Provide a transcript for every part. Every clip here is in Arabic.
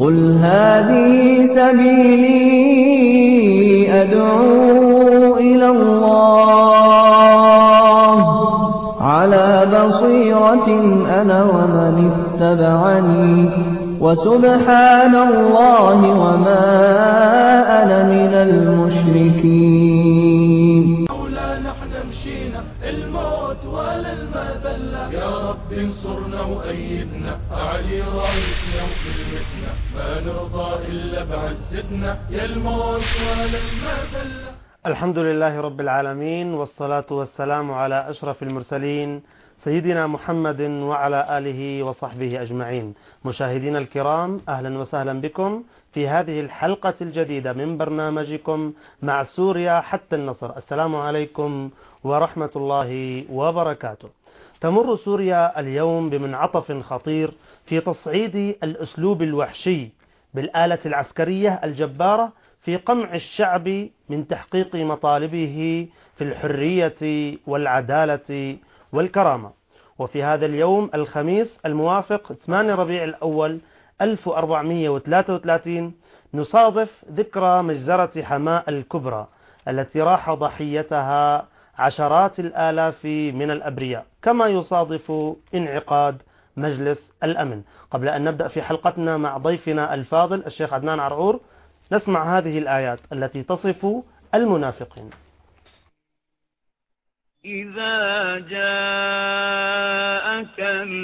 قل هذه سبيلي أدعو إلى الله على بصيرة أنا ومن اتبعني وسبحان الله وما أنا من المشركين. مولانا احنا مشينا الموت ولا المذلة، يا رب انصرنا وأيدنا، أعلي رايتنا وكلمتنا، ما نرضى إلا بعزتنا، يا الموت ولا المذلة. الحمد لله رب العالمين، والصلاة والسلام على أشرف المرسلين سيدنا محمد وعلى آله وصحبه أجمعين. مشاهدينا الكرام، أهلا وسهلا بكم في هذه الحلقة الجديدة من برنامجكم مع سوريا حتى النصر. السلام عليكم ورحمة الله وبركاته. تمر سوريا اليوم بمنعطف خطير في تصعيد الأسلوب الوحشي بالآلة العسكرية الجبارة في قمع الشعب من تحقيق مطالبه في الحرية والعدالة والكرامة. وفي هذا اليوم الخميس الموافق 8 ربيع الأول 1433 نصادف ذكرى مجزرة حماة الكبرى التي راح ضحيتها عشرات الآلاف من الأبرياء، كما يصادف انعقاد مجلس الأمن. قبل أن نبدأ في حلقتنا مع ضيفنا الفاضل الشيخ عدنان عرعور، نسمع هذه الآيات التي تصف المنافقين. إذا جاءك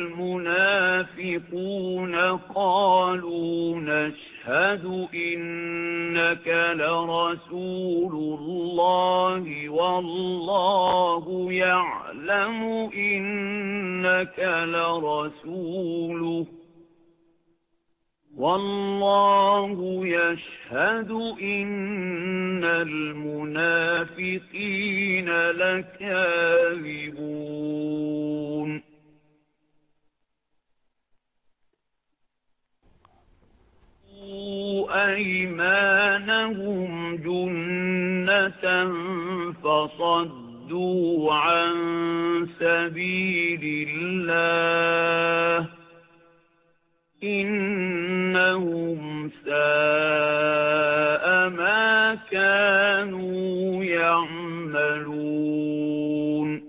المنافقون قالوا نشهد إنك لرسول الله والله يعلم إنك لرسوله والله يشهد إن المنافقين لكاذبون. أيمانهم جنة فصدوا عن سبيل الله إنهم ساء ما كانوا يعملون.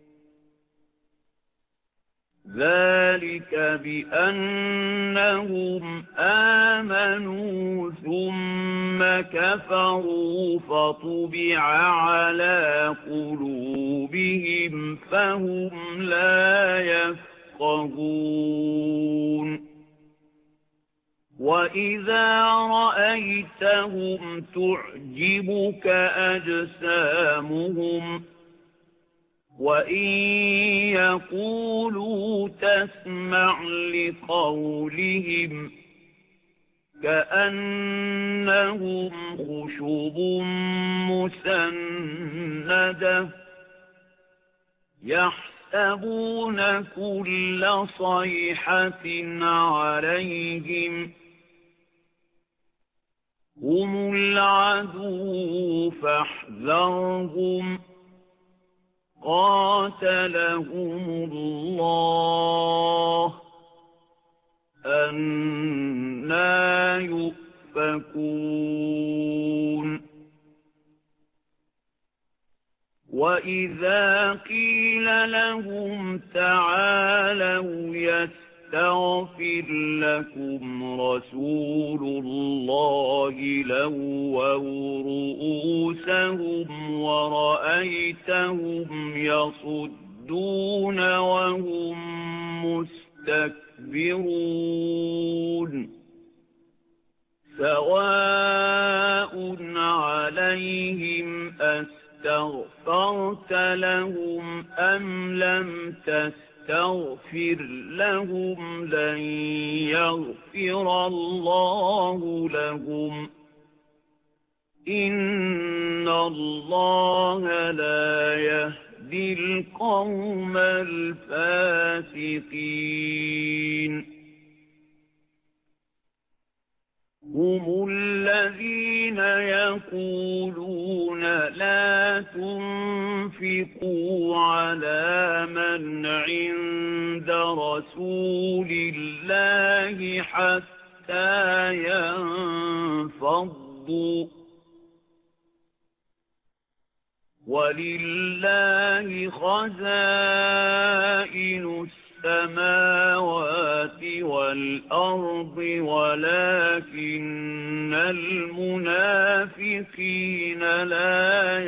ذلك بأنهم آمنوا ثم كفروا فطبع على قلوبهم فهم لا يفقهون. وإذا رأيتهم تعجبك أجسامهم وإن يقولوا تسمع لقولهم كأنهم خشب مسندة يحسبون كل صيحة عليهم هم العدو فاحذرهم قاتلهم الله أنى يؤفكون. وإذا قيل لهم تعالوا يستغفر لكم رسول الله لووا رؤوسهم ورأيتهم يصدون وهم مستكبرون. سواء عليهم استغفرت لهم أم لم تستغفر لهم لن يغفر الله لهم إن الله لا يهدي القوم الفاسقين. هم الذين يقولون لا تنفقوا على من عند رسول الله حتى حتى ينفضوا ولله خزائن السماوات والأرض ولكن المنافقين لا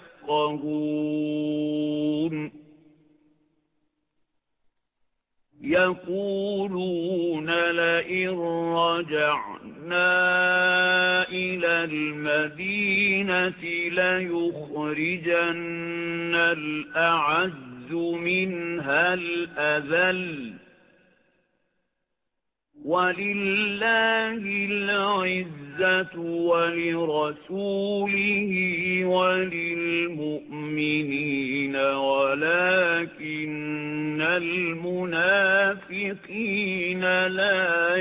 يفقهون يقولون لئن رجعنا إلى المدينة ليخرجن الأعز منها الأذل ولله العزة ولرسوله وللمؤمنين ولكن المنافقين لا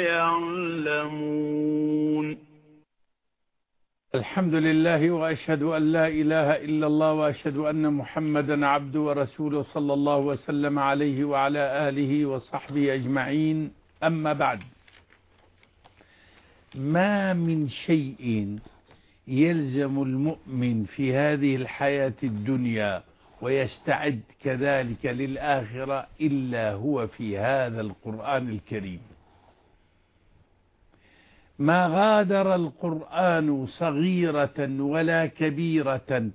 يعلمون. الحمد لله وأشهد أن لا إله إلا الله وأشهد أن محمدا عبده ورسوله صلى الله وسلم عليه وعلى آله وصحبه أجمعين. أما بعد، ما من شيء يلزم المؤمن في هذه الحياة الدنيا ويستعد كذلك للآخرة إلا هو في هذا القرآن الكريم. ما غادر القرآن صغيرة ولا كبيرة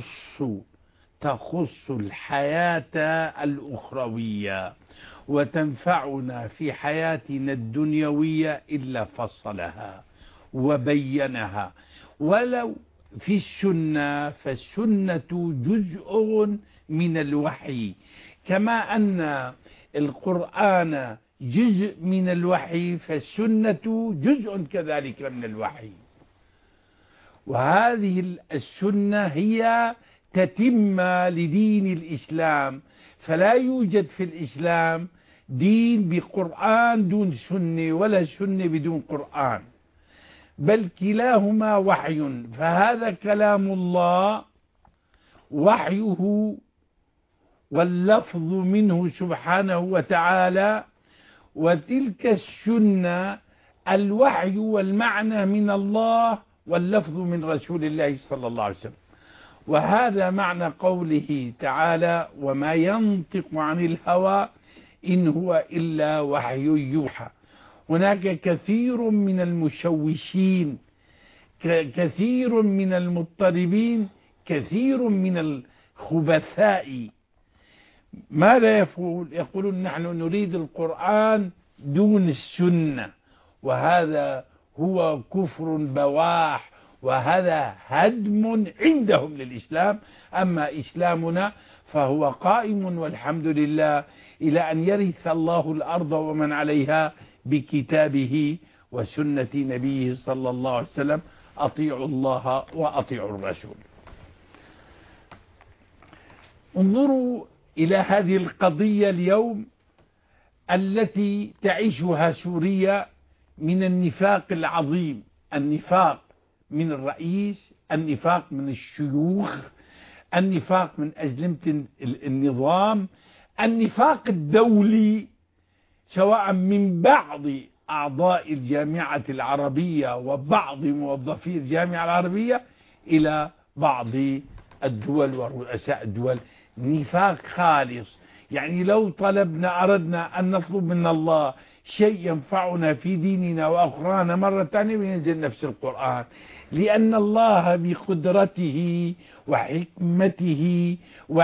تخص الحياة الأخروية وتنفعنا في حياتنا الدنيوية إلا فصلها وبينها. ولو في السنة فالسنة جزء من الوحي، كما أن القرآن جزء من الوحي فالسنة جزء كذلك من الوحي. وهذه السنة هي تتمة لدين الإسلام، فلا يوجد في الإسلام دين بقرآن دون سنة ولا سنة بدون قرآن، بل كلاهما وحي. فهذا كلام الله وحيه واللفظ منه سبحانه وتعالى، وتلك السنة الوحي والمعنى من الله واللفظ من رسول الله صلى الله عليه وسلم. وهذا معنى قوله تعالى: وما ينطق عن الهوى إن هو إلا وحي يوحى. هناك كثير من المشوشين، كثير من المضطربين، كثير من الخبثاء. ماذا يقولون نحن نريد القرآن دون السنة، وهذا هو كفر بواح، وهذا هدم عندهم للإسلام. أما إسلامنا فهو قائم والحمد لله إلى أن يرث الله الأرض ومن عليها بكتابه وسنة نبيه صلى الله عليه وسلم. أطيعوا الله وأطيعوا الرسول. انظروا إلى هذه القضية اليوم التي تعيشها سوريا من النفاق العظيم، النفاق من الرئيس، النفاق من الشيوخ، النفاق من أزلمة النظام، النفاق الدولي، سواء من بعض أعضاء الجامعة العربية وبعض موظفي الجامعة العربية إلى بعض الدول ورؤساء الدول. نفاق خالص. يعني لو أردنا أن نطلب من الله شيء ينفعنا في ديننا وأخرانا مرة ثانية وينزل نفس القرآن، لأن الله بقدرته وحكمته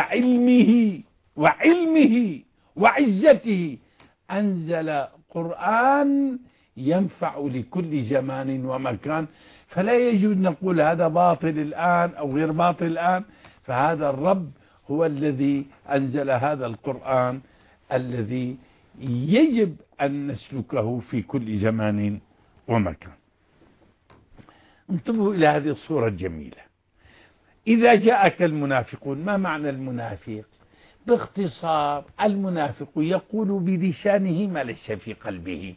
وعلمه وعزته أنزل قرآن ينفع لكل زمان ومكان. فلا يجوز نقول هذا باطل الآن أو غير باطل الآن. فهذا الرب هو الذي أنزل هذا القرآن الذي يجب أن نسلكه في كل زمان ومكان. انتبهوا إلى هذه الصورة الجميلة. إذا جاءك المنافقون، ما معنى المنافق؟ باختصار المنافق يقول بلسانه ما ليس في قلبه،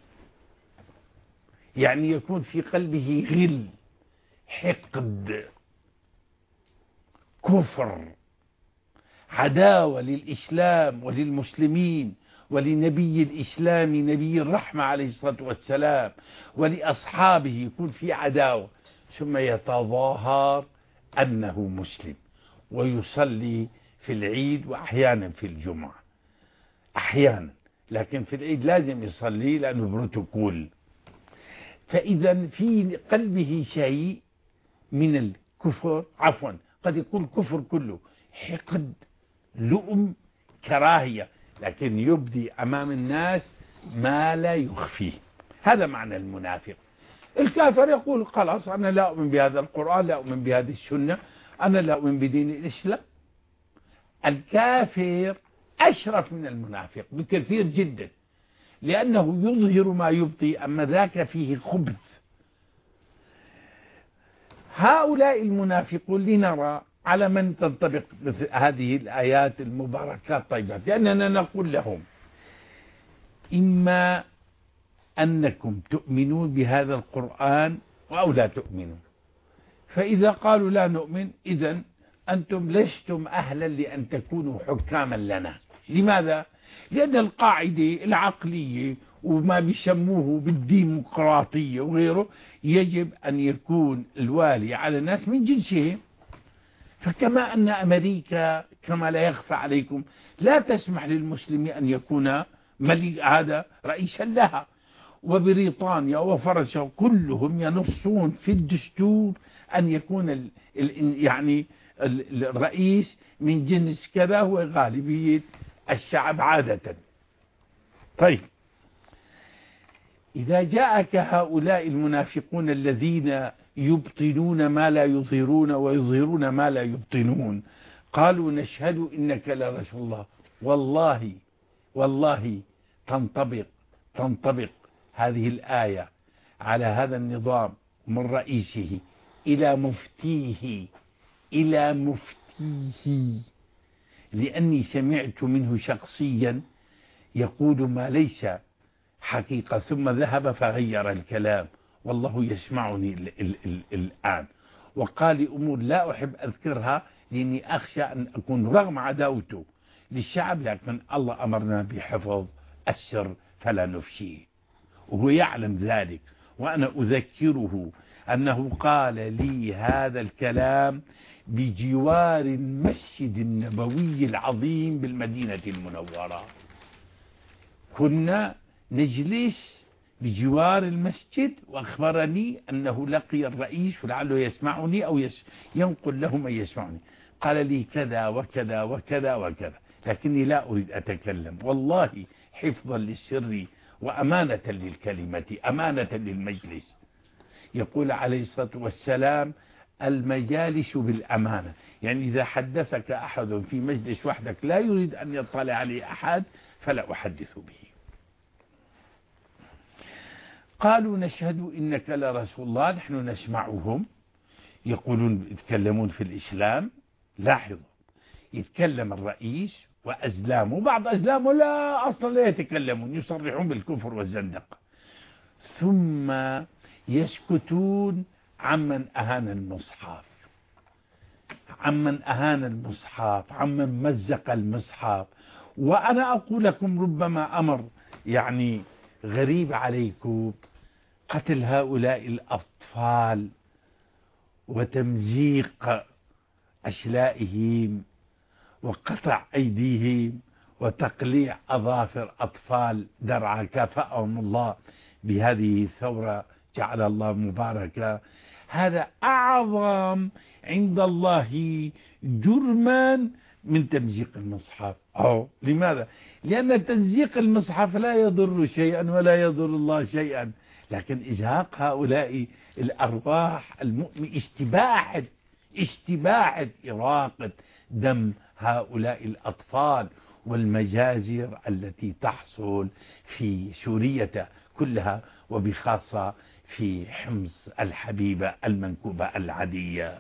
يعني يكون في قلبه غل، حقد، كفر، عداوة للإسلام وللمسلمين ولنبي الإسلام نبي الرحمة عليه الصلاة والسلام ولأصحابه يكون في عداوة، ثم يتظاهر أنه مسلم ويصلي في العيد وأحيانا في الجمعة، أحيانا، لكن في العيد لازم يصلي لأنه بروتوكول. فإذا في قلبه شيء من الكفر، عفوا قد يكون كفر كله، حقد، لؤم، كراهية، لكن يبدي أمام الناس ما لا يخفيه. هذا معنى المنافق. الكافر يقول خلاص أنا لا أؤمن بهذا القرآن، لا أؤمن بهذه السنة، أنا لا أؤمن بدين الإسلام. الكافر أشرف من المنافق بكثير جدا، لأنه يظهر ما يبطي، أما ذاك فيه خبث. هؤلاء المنافقون لنرى على من تنطبق هذه الآيات المباركات طيبات، لأننا نقول لهم إما أنكم تؤمنون بهذا القرآن أو لا تؤمنون. فإذا قالوا لا نؤمن، إذن أنتم لستم أهلا لأن تكونوا حكاما لنا. لماذا؟ لأن القاعدة العقلية وما بيسموه بالديمقراطية وغيره يجب أن يكون الوالي على الناس من جنسهم. فكما أن أمريكا كما لا يخفى عليكم لا تسمح للمسلم أن يكون ملك هذا رئيسا لها، وبريطانيا وفرنسا كلهم ينصون في الدستور أن يكون يعني الرئيس من جنس كذا هو غالبية الشعب عادة. طيب، إذا جاءك هؤلاء المنافقون الذين يبطنون ما لا يظهرون ويظهرون ما لا يبطنون، قالوا نشهد إنك لرسول الله، والله تنطبق هذه الآية على هذا النظام من رئيسه إلى مفتيه، لأني سمعت منه شخصيا يقول ما ليس حقيقة ثم ذهب فغير الكلام، والله يسمعني الآن، وقال لي أمور لا أحب أذكرها لأني أخشى أن أكون رغم عداوته للشعب، لكن الله أمرنا بحفظ السر فلا نفشيه، وهو يعلم ذلك. وأنا أذكره أنه قال لي هذا الكلام بجوار المسجد النبوي العظيم بالمدينة المنورة. كنا نجلس بجوار المسجد، وأخبرني أنه لقي الرئيس ولعله يسمعني أو ينقل له من يسمعني، قال لي كذا وكذا وكذا وكذا، لكني لا أريد أتكلم والله حفظا للسر وأمانة للكلمة، أمانة للمجلس. يقول عليه الصلاة والسلام المجالس بالأمانة، يعني إذا حدثك أحد في مجلس وحدك لا يريد أن يطلع عليه أحد فلا أحدث به. قالوا نشهد إنك لرسول الله، نحن نسمعهم يقولون يتكلمون في الإسلام. لاحظوا، يتكلم الرئيس وأزلامه، بعض أزلامه لا أصلا لا يتكلمون، يصرحون بالكفر والزندقة، ثم يسكتون عمن أهان المصحف، عمن مزق المصحف. وأنا أقول لكم ربما أمر يعني غريب عليكم، قتل هؤلاء الأطفال وتمزيق أشلائهم وقطع أيديهم وتقليع أظافر أطفال درعا، كافأهم الله بهذه الثورة جعل الله مباركة. هذا أعظم عند الله جرما من تمزيق المصحف. لماذا؟ لأن تمزيق المصحف لا يضر شيئا ولا يضر الله شيئا، لكن إزهاق هؤلاء الأرواح المؤمن، اشتباعة إراقة دم هؤلاء الأطفال والمجازر التي تحصل في سوريا كلها، وبخاصة في حمص الحبيبة المنكوبة العادية.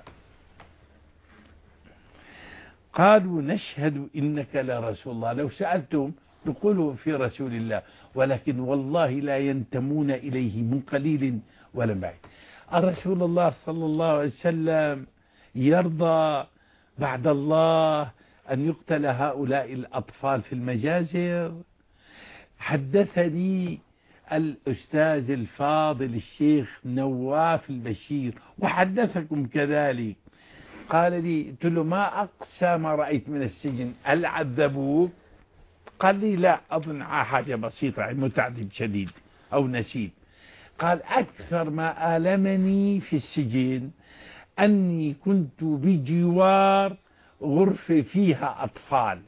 قالوا نشهد إنك لرسول الله، لو سألتم يقولوا في رسول الله، ولكن والله لا ينتمون إليه من قليل ولا بعيد. الرسول الله صلى الله عليه وسلم يرضى بعد الله أن يقتل هؤلاء الأطفال في المجازر؟ حدثني الأستاذ الفاضل الشيخ نواف البشير وحدثكم كذلك، قال لي، قلت له ما أقسى ما رأيت من السجن، هل عذبوك؟ قال لي لا، أظن حاجة بسيطة، متعذب شديد أو نسيت. قال أكثر ما آلمني في السجن أني كنت بجوار غرفة فيها أطفال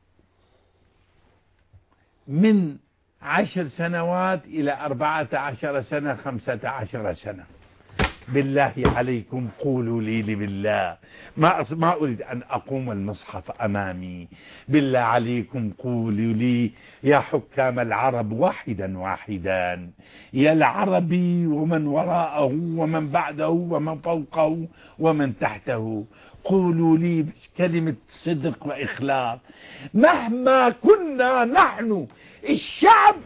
من 10 سنوات إلى 14 سنة 15 سنة. بالله عليكم قولوا لي بالله، ما أريد أن أقوم المصحف أمامي، بالله عليكم قولوا لي يا حكام العرب واحدا واحدا، يا العربي ومن وراءه ومن بعده ومن فوقه ومن تحته، قولوا لي كلمة صدق وإخلاص. مهما كنا نحن الشعب،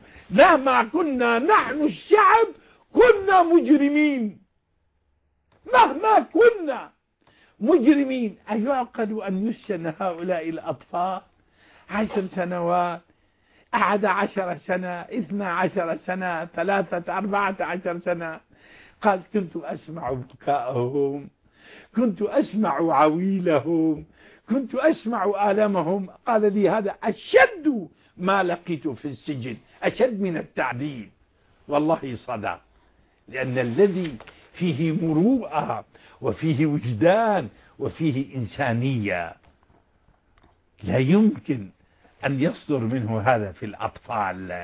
كنا مجرمين، مهما كنا مجرمين. أيعقل أن يسجن هؤلاء الأطفال 10 سنوات، 11 سنة، 12 سنة، 14 سنة؟ قال كنت أسمع بكاءهم، كنت أسمع عويلهم، كنت أسمع آلامهم. قال لي هذا أشد ما لقيت في السجن، أشد من التعذيب. والله صدق، لأن الذي فيه مروءة وفيه وجدان وفيه إنسانية لا يمكن أن يصدر منه هذا في الأطفال.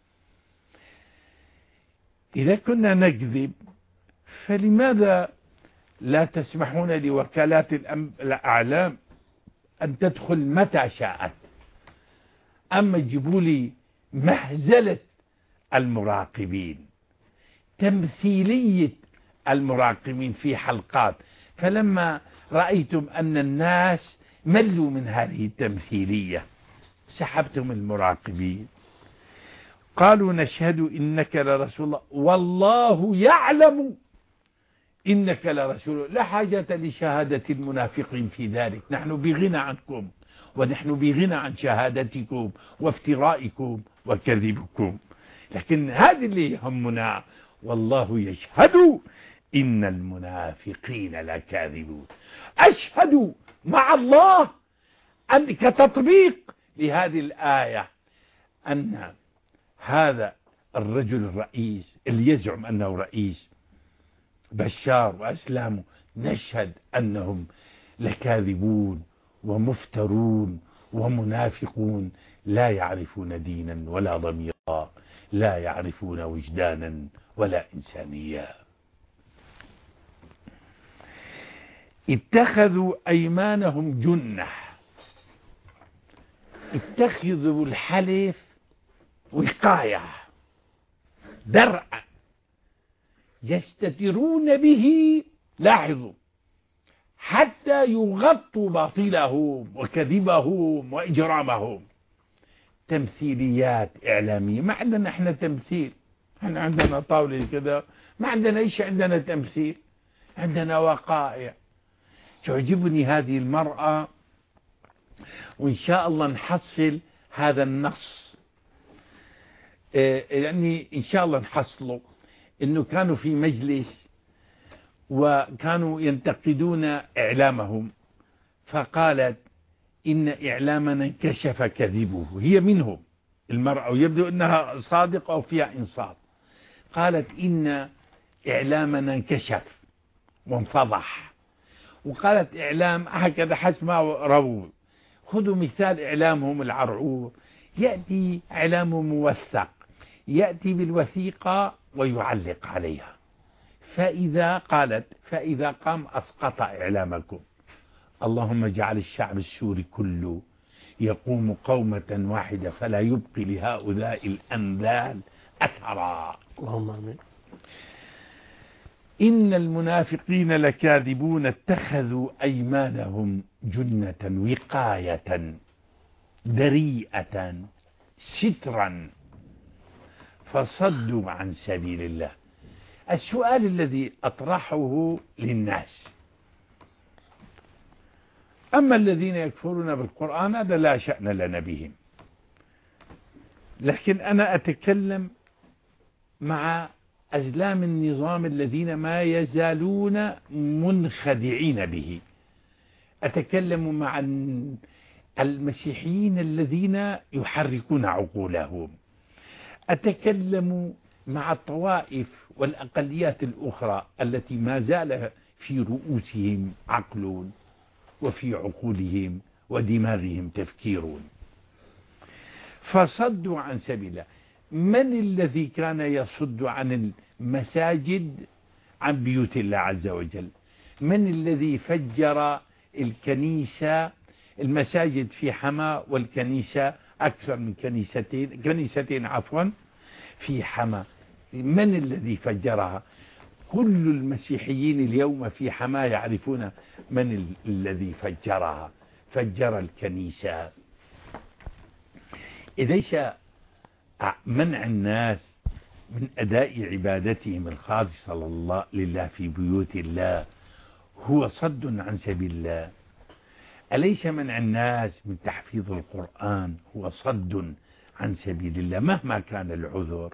إذا كنا نكذب فلماذا لا تسمحون لوكالات الأعلام أن تدخل متى شاءت؟ أما جيبوا لي مهزلة المراقبين، تمثيلية المراقبين في حلقات، فلما رأيتم أن الناس ملوا من هذه التمثيلية سحبتم المراقبين. قالوا نشهد إنك لرسول الله والله يعلم إنك لرسول. لا حاجة لشهادة المنافقين في ذلك، نحن بغنى عنكم، ونحن بغنى عن شهادتكم وافترائكم وكذبكم، لكن هذا اللي يهمنا. والله يشهد إن المنافقين لكاذبون. أشهد مع الله أن كتطبيق لهذه الآية أن هذا الرجل الرئيس اللي يزعم أنه رئيس بشار وأسلامه، نشهد أنهم لكاذبون ومفترون ومنافقون، لا يعرفون دينا ولا ضميرا، لا يعرفون وجدانا ولا إنسانية. اتخذوا أيمانهم جنة، اتخذوا الحلف وقاية، درع يستترون به، لاحظوا، حتى يغطوا باطلهم وكذبهم وإجرامهم. تمثيليات إعلامية. ما عندنا احنا تمثيل، احنا عندنا طاولة كذا، ما عندنا ايش، عندنا تمثيل، عندنا وقائع. تعجبني هذه المرأة، وإن شاء الله نحصل هذا النص، يعني إن شاء الله نحصله، إنه كانوا في مجلس وكانوا ينتقدون إعلامهم، فقالت إن إعلامنا انكشف كذبه. هي منهم المرأة، ويبدو أنها صادقة وفيها إنصاف. قالت إن إعلامنا انكشف وانفضح، وقالت إعلام هكذا حسب ما رووا. خذوا مثال إعلامهم العرعور، يأتي إعلام موثق، يأتي بالوثيقة ويعلق عليها، فإذا قام أسقط إعلامكم. اللهم اجعل الشعب السوري كله يقوم قومة واحدة فلا يبقي لهؤلاء الأنذال أثرا. اللهم آمين. إن المنافقين لكاذبون اتخذوا أيمانهم جنة وقاية دريئة سترا فصدوا عن سبيل الله. السؤال الذي أطرحه للناس، أما الذين يكفرون بالقرآن هذا لا شأن لنا بهم، لكن أنا أتكلم مع أزلام النظام الذين ما يزالون منخدعين به. أتكلم مع المسيحيين الذين يحركون عقولهم. أتكلم مع الطوائف والأقليات الأخرى التي ما زال في رؤوسهم عقل وفي عقولهم ودماغهم تفكير، فصدوا عن سبيل الله. من الذي كان يصد عن المساجد عن بيوت الله عز وجل؟ من الذي فجر الكنيسة؟ المساجد في حما والكنيسة أكثر من كنيستين عفوا في حما. من الذي فجرها؟ كل المسيحيين اليوم في حما يعرفون من الذي فجرها. فجر الكنيسة. إليس منع الناس من أداء عبادتهم الخالصة لله في بيوت الله هو صد عن سبيل الله؟ أليس منع الناس من تحفيظ القرآن هو صد عن سبيل الله مهما كان العذر؟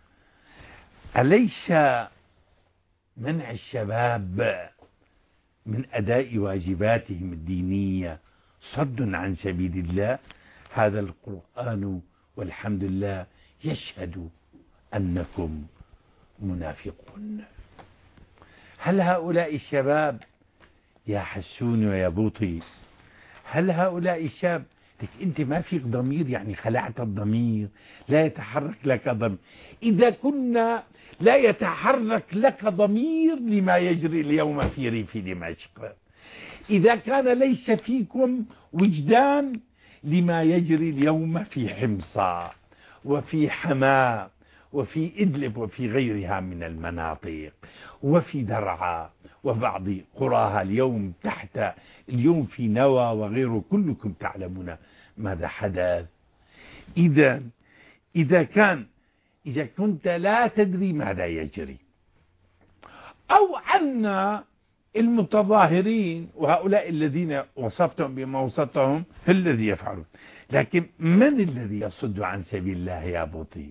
أليس منع الشباب من أداء واجباتهم الدينية صد عن سبيل الله؟ هذا القرآن والحمد لله يشهد أنكم منافقون. هل هؤلاء الشباب يا حسون ويا بوطي، هل هؤلاء الشاب لك أنت ما فيك ضمير؟ يعني خلعت الضمير، لا يتحرك لك ضمير. إذا كنا لا يتحرك لك ضمير لما يجري اليوم في ريف دمشق، إذا كان ليس فيكم وجدان لما يجري اليوم في حمص وفي حماة وفي إدلب وفي غيرها من المناطق وفي درعا وبعض قراها اليوم في نوى وغيره، كلكم تعلمون ماذا حدث. إذا كنت لا تدري ماذا يجري، أو أن المتظاهرين وهؤلاء الذين وصفتهم بما وصفتهم الذي يفعلون، لكن من الذي يصد عن سبيل الله يا بطيء؟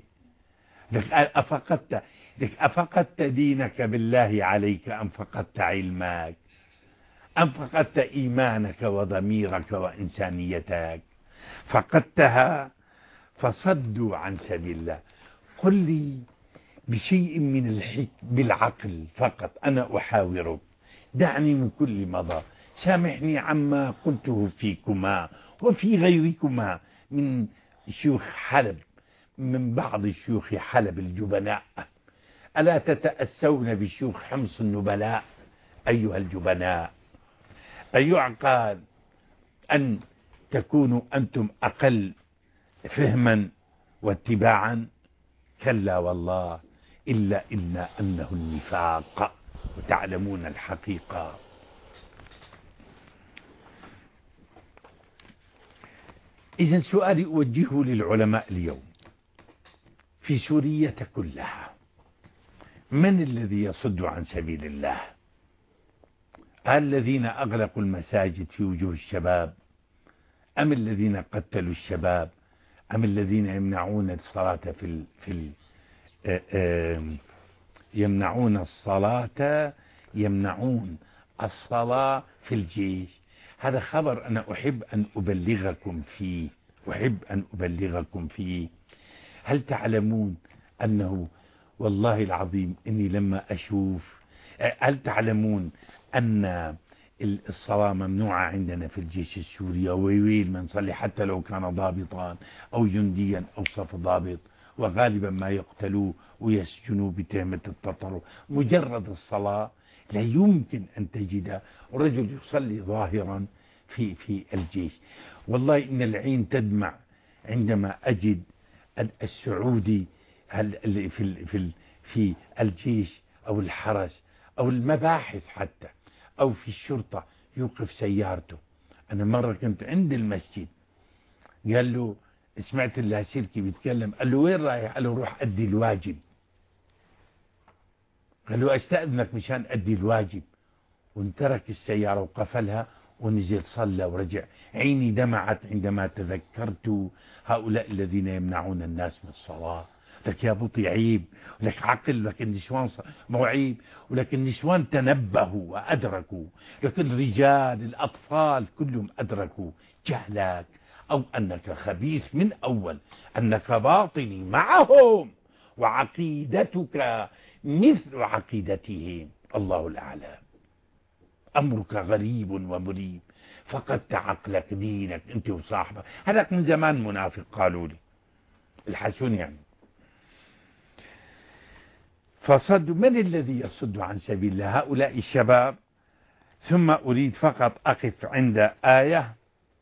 أفقدت دينك بالله عليك أم فقدت علمك أم فقدت إيمانك وضميرك وإنسانيتك؟ فقدتها فصدوا عن سبيل الله. قل لي بشيء من بالعقل فقط، أنا أحاورك، دعني من كل مضى، سامحني عما قلته فيكما وفي غيركما من شيوخ حلب، من بعض شيوخ حلب الجبناء. ألا تتأسون بشيوخ حمص النبلاء أيها الجبناء؟ أيعقل أن تكونوا أنتم أقل فهما واتباعا؟ كلا والله، إلا أنه النفاق، وتعلمون الحقيقة. إذا سؤالي أوجهه للعلماء اليوم في سوريا كلها: من الذي يصد عن سبيل الله؟ الذين أغلقوا المساجد في وجوه الشباب، أم الذين قتلوا الشباب، أم الذين يمنعون الصلاة يمنعون الصلاة في الجيش؟ هذا خبر أنا أحب أن أبلغكم فيه. هل تعلمون أنه والله العظيم إني لما أشوف، هل تعلمون أن الصلاة ممنوعة عندنا في الجيش السوري؟ ويويل من صلي حتى لو كان ضابطا أو جنديا أو صف ضابط، وغالبا ما يقتلوه ويسجنوا بتهمة التطرف. مجرد الصلاة لا يمكن أن تجد رجل يصلي ظاهرا في الجيش. والله إن العين تدمع عندما أجد السعودي في الجيش أو الحرس أو المباحث حتى أو في الشرطة يوقف سيارته. أنا مرة كنت عند المسجد، قال له، سمعت اللاسلكي بيتكلم، قال له وين رايح؟ قال له روح أدي الواجب. قال له أستأذنك مشان أدي الواجب، وانترك السيارة وقفلها ونزل صلى ورجع. عيني دمعت عندما تذكرت هؤلاء الذين يمنعون الناس من الصلاة. لك يا بطي عيب، ولك عقل، لك النسوان مو عيب، ولك النسوان تنبهوا وأدركوا، لك الرجال الأطفال كلهم أدركوا جهلك أو أنك خبيث من أول، أنك باطني معهم وعقيدتك مثل عقيدتهم. الله الأعلم. أمرك غريب ومريب، فقدت عقلك دينك أنت وصاحبك. هذاك من زمان منافق قالوا لي الحسون يعني. فصد من الذي يصد عن سبيل الله؟ هؤلاء الشباب. ثم أريد فقط أقف عند آية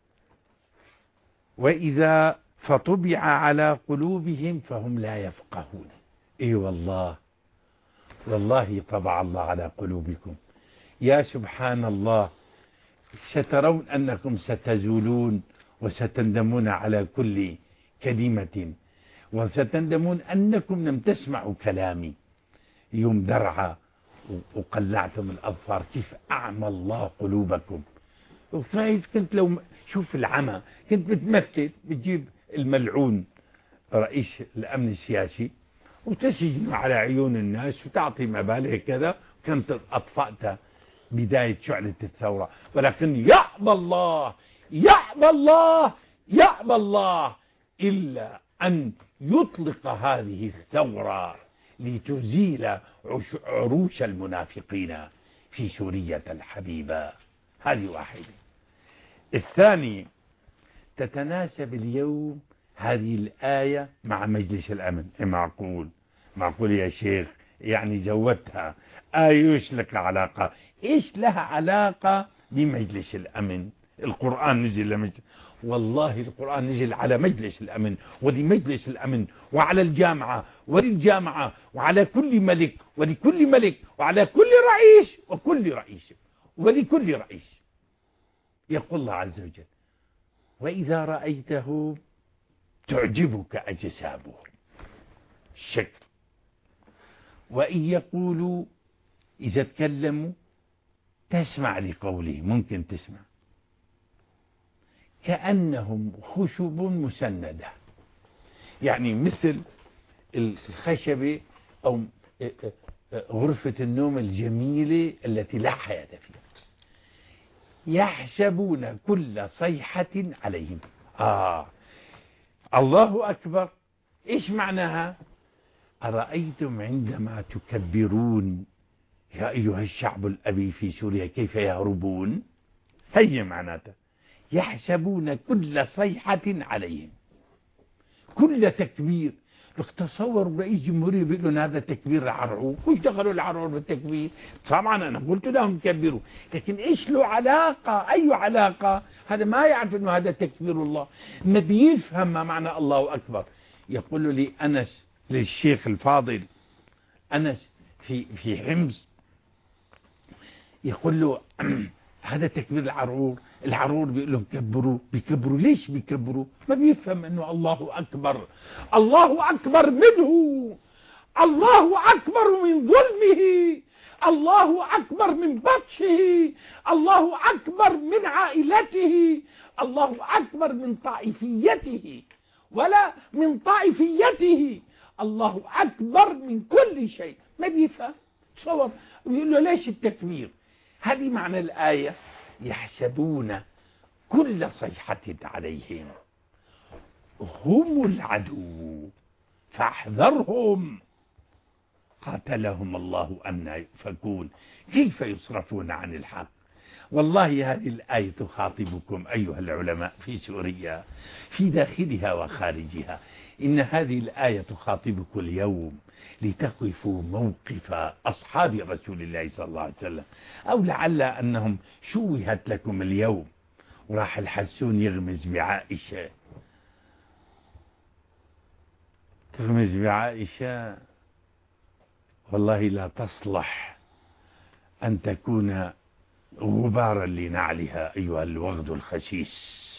وإذا فطبع على قلوبهم فهم لا يفقهون. إي والله، والله طبع الله على قلوبكم. يا سبحان الله، سترون أنكم ستزولون وستندمون على كل كلمة، وستندمون أنكم لم تسمعوا كلامي يوم درعا وقلعتم الأظفار. كيف أعمى الله قلوبكم. كنت لو شوف العمى، كنت بتمثل بتجيب الملعون رئيس الأمن السياسي وتسجنه على عيون الناس وتعطي مبالغ كذا، كنت أطفأت بداية شعلة الثورة. ولكن يأبى الله، يأبى الله، يأبى الله إلا أن يطلق هذه الثورة لتزيل عروش المنافقين في سورية الحبيبة. هذه واحدة. الثاني، تتناسب اليوم هذه الآية مع مجلس الأمن. معقول، معقول يا شيخ، يعني زودتها آية إيش لك علاقة؟ إيش لها علاقة بمجلس الأمن؟ القرآن نزل لمجلس، والله القرآن نزل على مجلس الأمن ولمجلس الأمن وعلى الجامعة وللجامعة وعلى كل ملك ولكل ملك وعلى كل رئيس وكل رئيس ولكل رئيس. يقول الله عز وجل: وإذا رأيته تعجبك أجسامهم، الشكل، وإن يقولوا، إذا تكلموا تسمع لقوله، ممكن تسمع، كأنهم خشب مسندة، يعني مثل الخشبة أو غرفة النوم الجميلة التي لا حياة فيها. يحسبون كل صيحة عليهم. الله أكبر. إيش معناها؟ أرأيتم عندما تكبرون يا أيها الشعب الأبي في سوريا كيف يهربون؟ هي معناتها يحسبون كل صيحة عليهم، كل تكبير. لك تصور رئيس جمهورية بيقول لهم هذا تكبير العرعور، وش دخلوا العرعور بالتكبير؟ طبعا أنا قلت لهم كبروا، لكن إيش له علاقة؟ أي علاقة؟ هذا ما يعرف أنه هذا تكبير الله، ما بيفهم ما معنى الله أكبر. يقول لي أنس، للشيخ الفاضل أنس في حمص، يقول له هذا تكبير العرعور. العرعور بيقول لهم كبروا، بيكبروا. ليش بيكبروا؟ ما بيفهم انه الله اكبر، الله اكبر منه، الله اكبر من ظلمه، الله اكبر من بطشه، الله اكبر من عائلته، الله اكبر من طائفيته ولا من طائفيته، الله اكبر من كل شيء. ما بيفهم. تصور بيقول له ليش التكبير؟ هذه معنى الآية. يحسبون كل صيحة عليهم هم العدو فاحذرهم قاتلهم الله أن يؤفكون. كيف يصرفون عن الحق؟ والله هذه الآية تخاطبكم أيها العلماء في سوريا، في داخلها وخارجها. إن هذه الآية تخاطبكم اليوم لتقفوا موقف أصحاب رسول الله صلى الله عليه وسلم، أو لعل أنهم شوهت لكم اليوم وراح الحسون يغمز بعائشة، تغمز بعائشة. والله لا تصلح أن تكون غبارا لنعلها أيها الوغد الخسيس.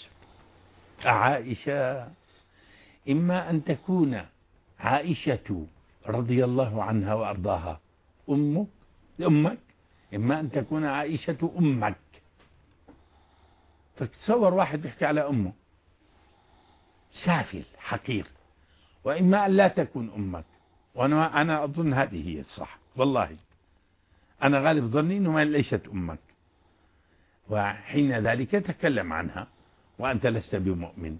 عائشة إما أن تكون عائشة رضي الله عنها وأرضاها أمك، إما أن تكون عائشة أمك. تتصور واحد بيحكي على أمه سافل حقير، وإما أن لا تكون أمك، وأنا أظن هذه هي الصح، والله أنا غالب ظني أنه ليست أمك، وحين ذلك تكلم عنها وأنت لست بمؤمن،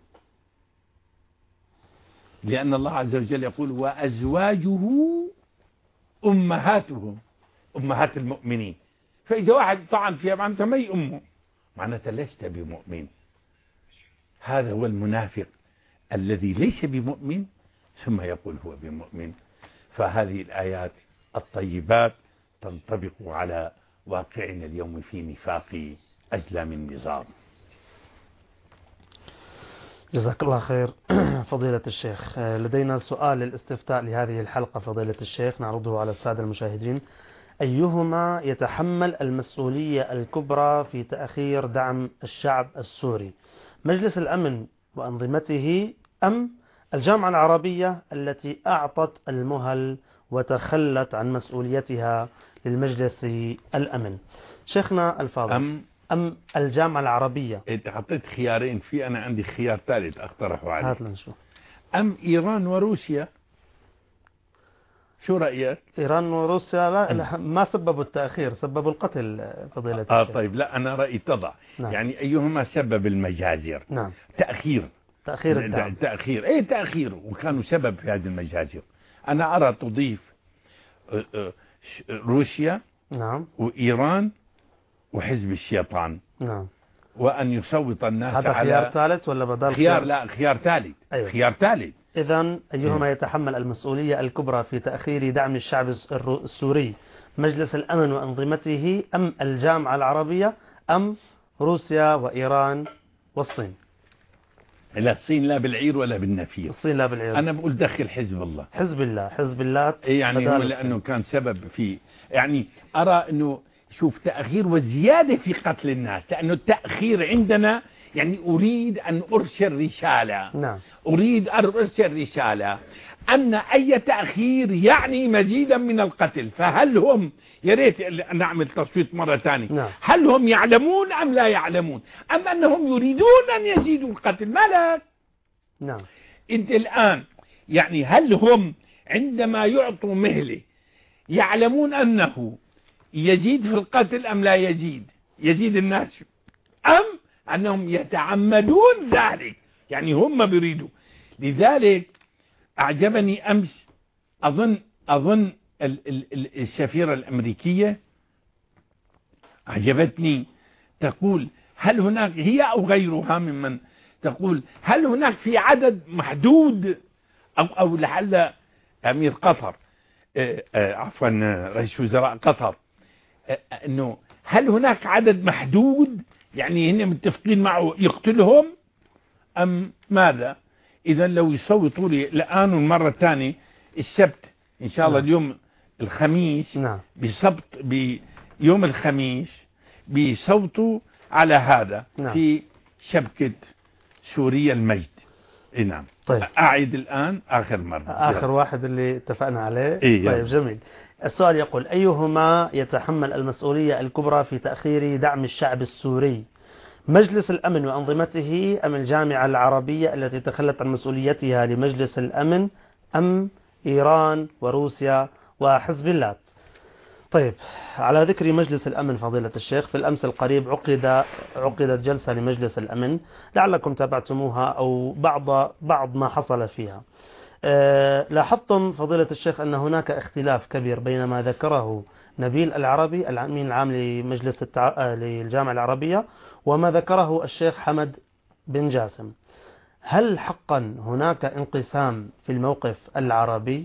لأن الله عز وجل يقول وأزواجه أمهاتهم، أمهات المؤمنين. فإذا واحد طعن فيها معناتها ما هي أمه، معناتها لست بمؤمن. هذا هو المنافق الذي ليس بمؤمن ثم يقول هو بمؤمن. فهذه الآيات الطيبات تنطبق على واقعنا اليوم في نفاق أزلام النظام. جزاك الله خير فضيلة الشيخ. لدينا سؤال للاستفتاء لهذه الحلقة فضيلة الشيخ نعرضه على السادة المشاهدين: أيهما يتحمل المسؤولية الكبرى في تأخير دعم الشعب السوري، مجلس الأمن وأنظمته أم الجامعة العربية التي أعطت المهل وتخلت عن مسؤوليتها للمجلس الأمن؟ شيخنا الفاضل، أم الجامعة العربية؟ انت حطيت خيارين، في أنا عندي خيار ثالث أقترحه عليك. هات لنشوف. أم إيران وروسيا؟ شو رأيك؟ إيران وروسيا لا ما سببوا التأخير، سببوا القتل فضيلة الشيخ. طيب لا أنا رأيي تضع. نعم. يعني أيهما سبب المجازر؟ نعم. تأخير الدعم. تأخير وكانوا سبب في هذه المجازر. أنا أرى تضيف روسيا نعم وإيران وحزب الشيطان. نعم. وأن يصوت الناس هذا على خيار ثالث ولا بدل خيار؟ لا خيار ثالث. أيوة. خيار ثالث. إذن أيهما يتحمل المسؤولية الكبرى في تأخير دعم الشعب السوري، مجلس الأمن وأنظمته أم الجامعة العربية أم روسيا وإيران والصين؟ لا الصين لا بالعير ولا بالنفير. الصين لا بالعير. أنا بقول دخل حزب الله. حزب الله يعني هو لأنه كان سبب في، يعني أرى أنه شوف تأخير وزيادة في قتل الناس، لأنه التأخير عندنا يعني أريد أن أرسل رسالة. نعم. أريد أن أرسل رسالة أن أي تأخير يعني مزيدا من القتل. فهل هم، يا ريت نعمل تصويت مرة ثانية. نعم. هل هم يعلمون أم لا يعلمون أم أنهم يريدون أن يزيدوا القتل؟ ما لك. نعم. أنت الآن يعني هل هم عندما يعطوا مهلة يعلمون أنه يزيد في القتل أم لا يزيد الناس، أم أنهم يتعمدون ذلك؟ يعني هم بيريدوا. لذلك أعجبني أمس أظن السفيرة الأمريكية أعجبتني، تقول هل هناك، هي أو غيرها ممن تقول هل هناك في عدد محدود أو لعل أمير قطر عفوا رئيس وزراء قطر، أنه هل هناك عدد محدود يعني هن متفقين معه يقتلهم أم ماذا؟ إذا لو يصوتوا لي الآن والمرة الثانية السبت إن شاء الله. نعم. اليوم الخميس. نعم. بيوم الخميس بيصوتوا على هذا. نعم. في شبكة سوريا المجد. نعم. طيب. أعيد الآن آخر مرة. آخر واحد اللي اتفقنا عليه. إيه طيب جميل. السؤال يقول: أيهما يتحمل المسؤولية الكبرى في تأخير دعم الشعب السوري، مجلس الأمن وأنظمته أم الجامعة العربية التي تخلت عن مسؤوليتها لمجلس الأمن أم إيران وروسيا وحزب الله؟ طيب، على ذكر مجلس الأمن فضيلة الشيخ، في الأمس القريب عقدت جلسة لمجلس الأمن، لعلكم تابعتموها أو بعض ما حصل فيها. لاحظتم فضيلة الشيخ أن هناك اختلاف كبير بين ما ذكره نبيل العربي الأمين العام للجامعة العربية وما ذكره الشيخ حمد بن جاسم. هل حقا هناك انقسام في الموقف العربي؟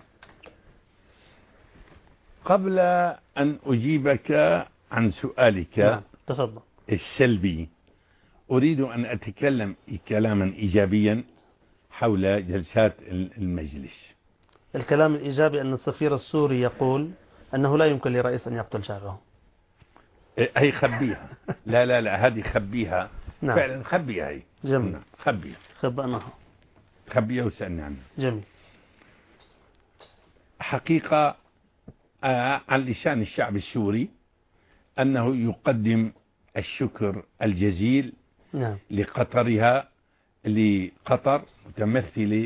قبل أن أجيبك عن سؤالك تفضل. السلبي، أريد أن أتكلم كلاما إيجابيا حول جلسات المجلس. الكلام الإيجابي أن السفير السوري يقول أنه لا يمكن لرئيس أن يقتل شعبه. هي خبيها. لا هذه خبيها. نعم. فعلا خبيها هي. جميل. خبيها. خبيها وسألني عنها. جميل. حقيقة عن لسان الشعب السوري أنه يقدم الشكر الجزيل نعم. لقطرها، لقطر متمثلة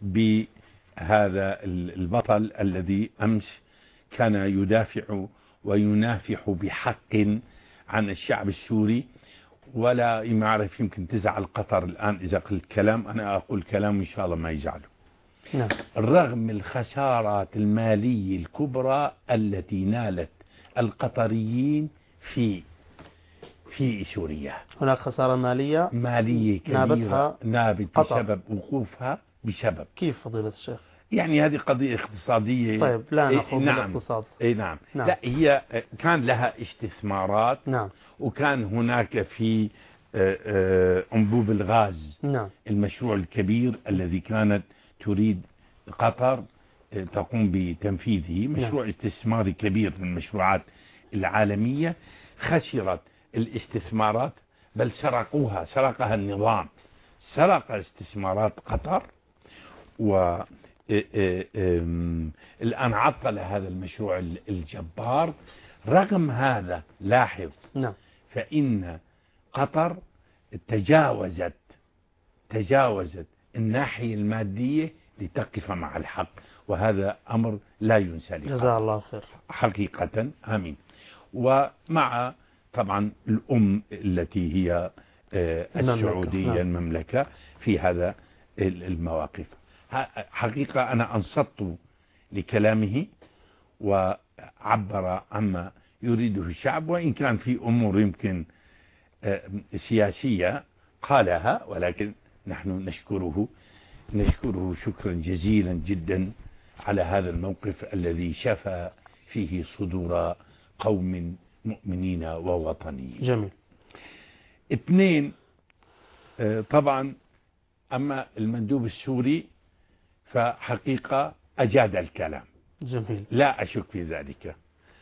بهذا البطل الذي أمس كان يدافع وينافح بحق عن الشعب السوري. ولا ما أعرف، يمكن تزعل قطر الآن إذا قلت كلام، أنا أقول كلام إن شاء الله ما يزعلوا. نعم. رغم الخسارات المالية الكبرى التي نالت القطريين في سوريا، هناك خسارة مالية كبيرة نابت قطر بسبب وقوفها. بسبب كيف فضيلة الشيخ؟ يعني هذه قضية اقتصادية. طيب لا نخوض نعم. بالاقتصاد. نعم. لا، هي كان لها استثمارات. نعم. وكان هناك في أنبوب الغاز. نعم. المشروع الكبير الذي كانت تريد قطر تقوم بتنفيذه، مشروع استثماري كبير من المشروعات العالمية. خسرت الاستثمارات، بل سرقها النظام، سرق استثمارات قطر. الآن عطل هذا المشروع الجبار. رغم هذا لاحظ، نعم، فإن قطر تجاوزت الناحية المادية لتقف مع الحق، وهذا أمر لا ينسى لقطر. جزاه الله خير حقيقة. آمين. ومع طبعا الأم التي هي السعودية، المملكة، في هذا المواقف. حقيقة أنا أنصت لكلامه وعبر عما يريده الشعب، وإن كان في أمور يمكن سياسية قالها، ولكن نحن نشكره شكرا جزيلا جدا على هذا الموقف الذي شفى فيه صدور قوم مؤمنين ووطنيين. جميل. 2، طبعا أما المندوب السوري فحقيقة أجاد الكلام. جميل. لا أشك في ذلك.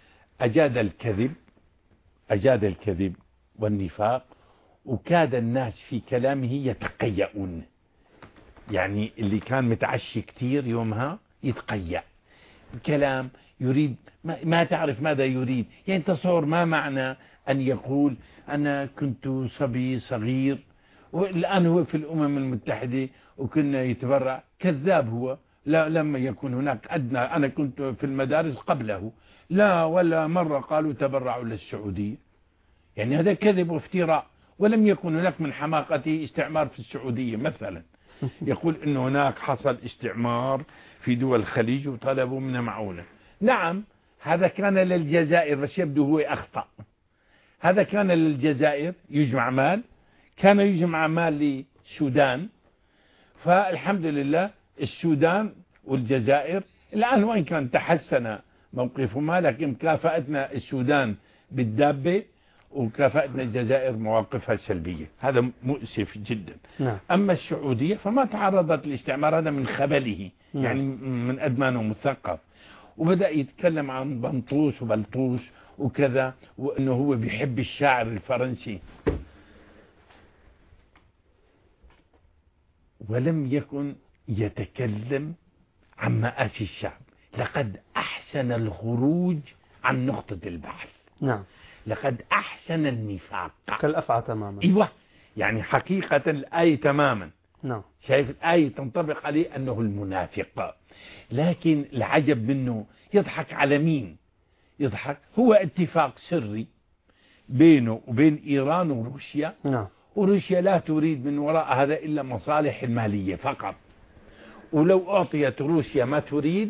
أجاد الكذب والنفاق، وكاد الناس في كلامه يتقيؤون. يعني اللي كان متعشي كتير يومها يتقيأ كلام، يريد ما تعرف ماذا يريد. يعني تصور ما معنى أن يقول أنا كنت صبي صغير والآن هو في الأمم المتحدة وكنا يتبرع. كذاب هو. لا، لما يكون هناك أدنى، أنا كنت في المدارس قبله، لا ولا مرة قالوا تبرعوا للسعودية. يعني هذا كذب وافتراء. ولم يكن هناك من حماقته استعمار في السعودية مثلا. يقول إن هناك حصل استعمار في دول الخليج وطلبوا منا معونة. نعم، هذا كان للجزائر، بس يبدو هو أخطأ. هذا كان للجزائر يجمع مال، كان يجمع مال للسودان. فالحمد لله السودان والجزائر الآن وإن كان تحسن موقفهما، لكن كافأتنا السودان بالدابة وكافأتنا الجزائر مواقفها سلبية. هذا مؤسف جدا. نعم. أما السعودية فما تعرضت للاستعمار، هذا من خبله. يعني من أدمانه مثقف، وبدأ يتكلم عن بنطوس وبلطوس وكذا، وأنه هو بيحب الشاعر الفرنسي. ولم يكن يتكلم عن مآسي الشعب. لقد أحسن الخروج عن نقطة البحث. نعم. لقد أحسن النفاق كالأفعى تماما. أيوة، يعني حقيقة الآية تماما. نعم. شايف الآية تنطبق عليه أنه المنافق. لكن العجب منه يضحك على مين؟ يضحك هو اتفاق سري بينه وبين إيران وروسيا. نعم. وروسيا لا تريد من وراء هذا إلا مصالح المالية فقط. ولو أعطيت روسيا ما تريد،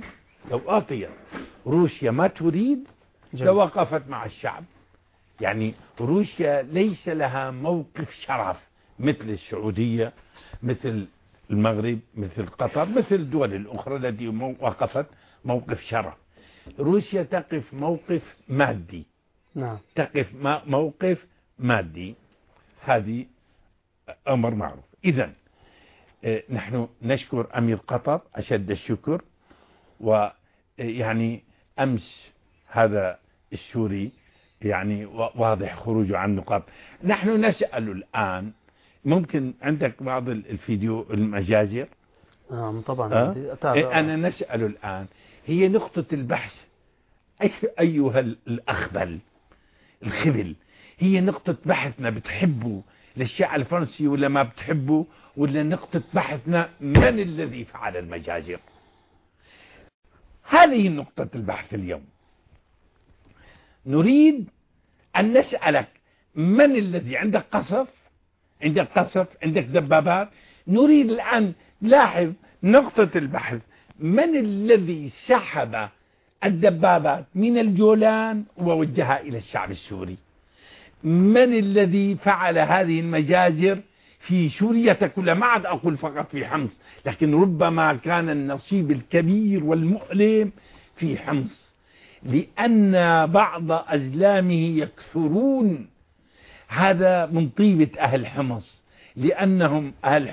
لوقفت مع الشعب. يعني روسيا ليس لها موقف شرف مثل السعودية، مثل المغرب، مثل قطر، مثل الدول الأخرى التي وقفت موقف شرف. روسيا تقف موقف مادي. نعم. تقف موقف مادي. هذه أمر معروف. إذن نحن نشكر أمير قطر أشد الشكر. ويعني أمس هذا السوري يعني واضح خروجه عن نقاط. نحن نسأل الآن، ممكن عندك بعض الفيديو المجازر؟ طبعا. أنا نسأل الآن، هي نقطة البحث أيها الأخبل الخبل، هي نقطة بحثنا. بتحبوا للشعر الفرنسي ولا ما بتحبه، ولا نقطة بحثنا من الذي فعل المجازر. هذه نقطة البحث اليوم. نريد أن نسألك من الذي عندك قصف، عندك دبابات. نريد الآن لاحظ نقطة البحث، من الذي سحب الدبابات من الجولان ووجهها إلى الشعب السوري؟ من الذي فعل هذه المجازر في سوريا كلها؟ ما عاد أقول فقط في حمص، لكن ربما كان النصيب الكبير والمؤلم في حمص، لأن بعض أزلامه يكثرون. هذا من طيبة أهل حمص، لأنهم أهل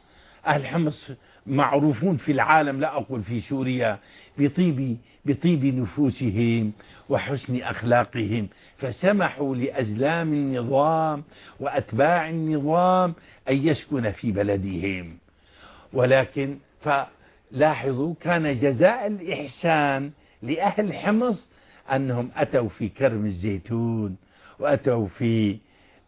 حمص معروفون في العالم، لا أقول في سوريا، بطيب نفوسهم وحسن أخلاقهم، فسمحوا لأزلام النظام وأتباع النظام أن يسكن في بلدهم. ولكن فلاحظوا كان جزاء الإحسان لأهل حمص أنهم أتوا في كرم الزيتون، وأتوا في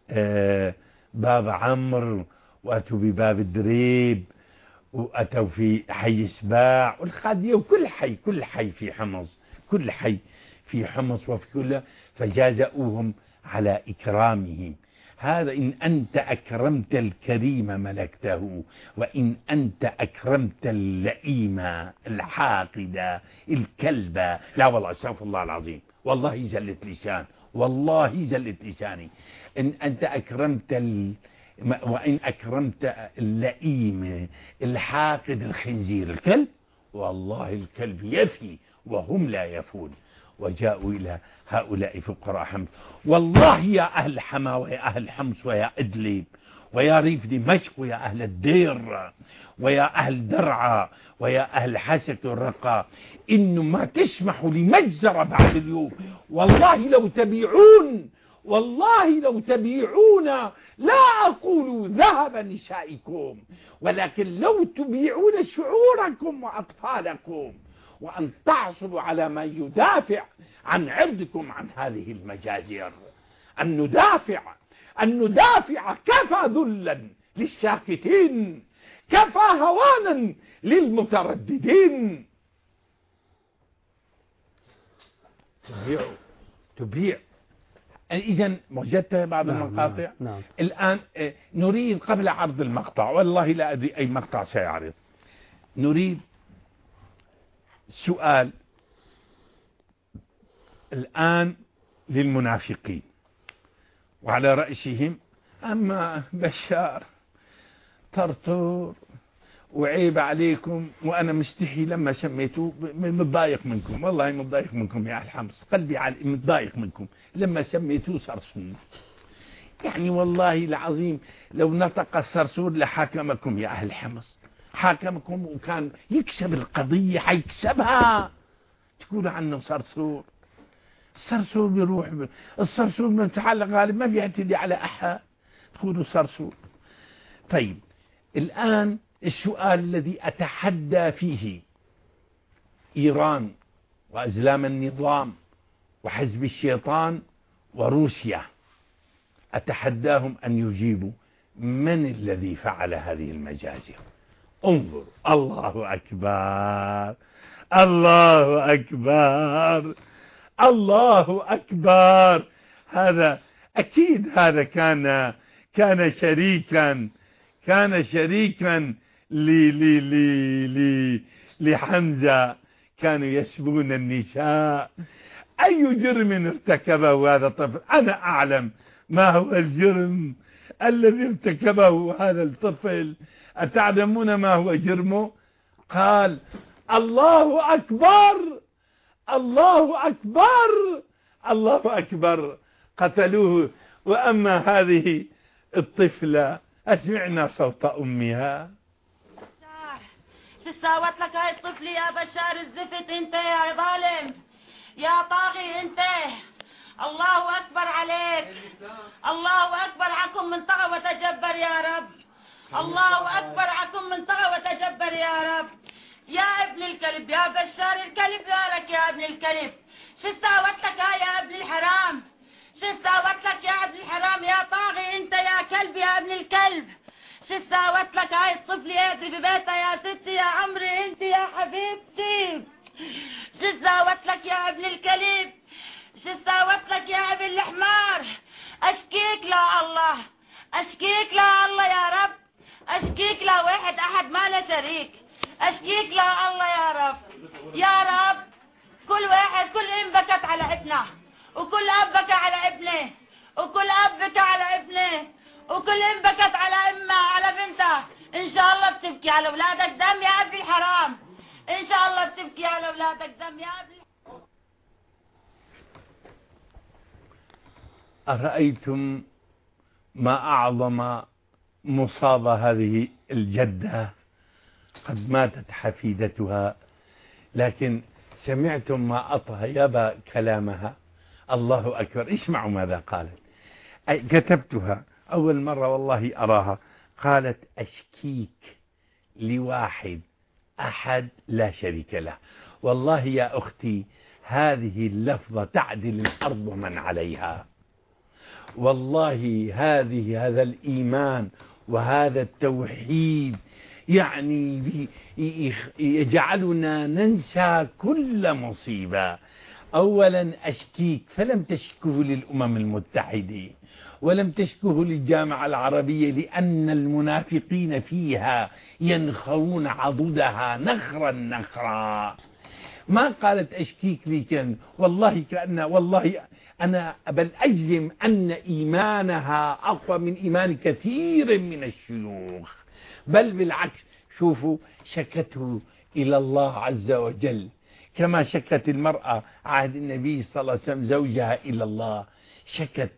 باب عمرو، وأتوا بباب الدريب، وأتوا في حي سباع والخادية، وكل حي في حمص، كل حي في حمص وفي كل، فجازؤوهم على إكرامهم. هذا إن أنت أكرمت الكريم ملكته، وإن أنت أكرمت اللئيم الحاقد الكلب، لا والله استغفر الله العظيم، والله زلت لسان، والله زلت لساني. إن أنت أكرمت وإن أكرمت اللئيم الحاقد الخنزير الكلب، والله الكلب يفي وهم لا يفون. وجاءوا إلى هؤلاء فقراء حمص. والله يا أهل حما ويا أهل حمص ويا إدلب ويا ريف دمشق ويا أهل الدير ويا أهل درعا ويا أهل حسك والرقا، إنه ما تسمحوا لمجزرة بعد اليوم. والله لو تبيعون، لا أقول ذهب نسائكم، ولكن لو تبيعون شعوركم وأطفالكم، وأن تحصلوا على ما يدافع عن عرضكم عن هذه المجازر. أن ندافع كفى ذلا للساكتين، كفى هوانا للمترددين. تبيع. إذن وجدت بعض المقاطع. نعم. الآن نريد قبل عرض المقطع، والله لا أدري أي مقطع سيعرض، نريد سؤال الآن للمنافقين وعلى رأسهم أما بشار طرطور، وعيب عليكم، وأنا مستحي لما سميتوه، متضايق منكم، والله متضايق منكم يا أهل حمص، قلبي متضايق منكم لما سميتوه صرصور. يعني والله العظيم لو نطق الصرصور لحاكمكم يا أهل حمص، حاكمكم وكان يكسب القضية، حيكسبها. تقولوا عنه صرصور، الصرصور بيروح، الصرصور متعلق غالب ما بيعتدي على أحد، تقولوا صرصور. طيب الآن السؤال الذي أتحدى فيه إيران وأزلام النظام وحزب الشيطان وروسيا، أتحداهم أن يجيبوا من الذي فعل هذه المجازر. انظر، الله أكبر، الله أكبر، الله أكبر. هذا أكيد هذا كان شريكا لحمزة، كانوا يسبون النساء. أي جرم ارتكبه هذا الطفل؟ أنا أعلم ما هو الجرم الذي ارتكبه هذا الطفل. أتعلمون ما هو جرمه؟ قال الله أكبر، الله أكبر، الله أكبر. قتلوه. وأما هذه الطفلة أسمعنا صوت أمها. شو ساوت لك هاي الطفلة يا بشار الزفت؟ انت يا ظالم يا طاغي انت. الله أكبر عليك، الله أكبر عنكم من طغى وتجبر يا رب، الله أكبر عنكم من طغى وتجبر يا رب. يا ابن الكلب يا بشار الكلب، مالك يا ابن الكلب؟ شو ساوت لك هاي يا ابن الحرام؟ شو ساوت لك يا ابن الحرام يا طاغي انت يا كلب يا ابن ساوت لك هاي الطفلة قادرة ببيتها يا ستي يا عمري انت يا حبيبتي؟ شو ساوت لك يا ابن الكلب؟ شو ساوت لك يا ابن الحمار؟ اشكيك لا الله، اشكيك لا الله يا رب، اشكيك لا واحد احد ما له شريك، اشكيك لا الله يا رب. يا رب كل واحد، كل ام بكت على ابنها، وكل اب بكى على ابنه، وكل اب بكى على ابنه، وكل ام بكت على امها على بنتها. ان شاء الله بتبكي على اولادك دم يا ابي الحرام، ان شاء الله بتبكي على اولادك دم يا ابي. أرأيتم ما أعظم مصابة هذه الجدة؟ قد ماتت حفيدتها، لكن سمعتم ما أطيب كلامها. الله أكبر. اسمعوا ماذا قالت. كتبتها أول مرة والله أراها. قالت: أشكيك لواحد أحد لا شريك له. والله يا أختي هذه اللفظة تعدل الأرض ومن عليها. والله هذا الإيمان وهذا التوحيد يعني يجعلنا ننسى كل مصيبة. أولا أشكيك، فلم تشكه للأمم المتحدة ولم تشكه للجامعة العربية، لأن المنافقين فيها ينخرون عضدها نخرا. ما قالت أشكيك لي والله أنا بل أجزم أن إيمانها أقوى من إيمان كثير من الشيوخ، بل بالعكس. شوفوا، شكته إلى الله عز وجل كما شكت المرأة عهد النبي صلى الله عليه وسلم زوجها إلى الله، شكت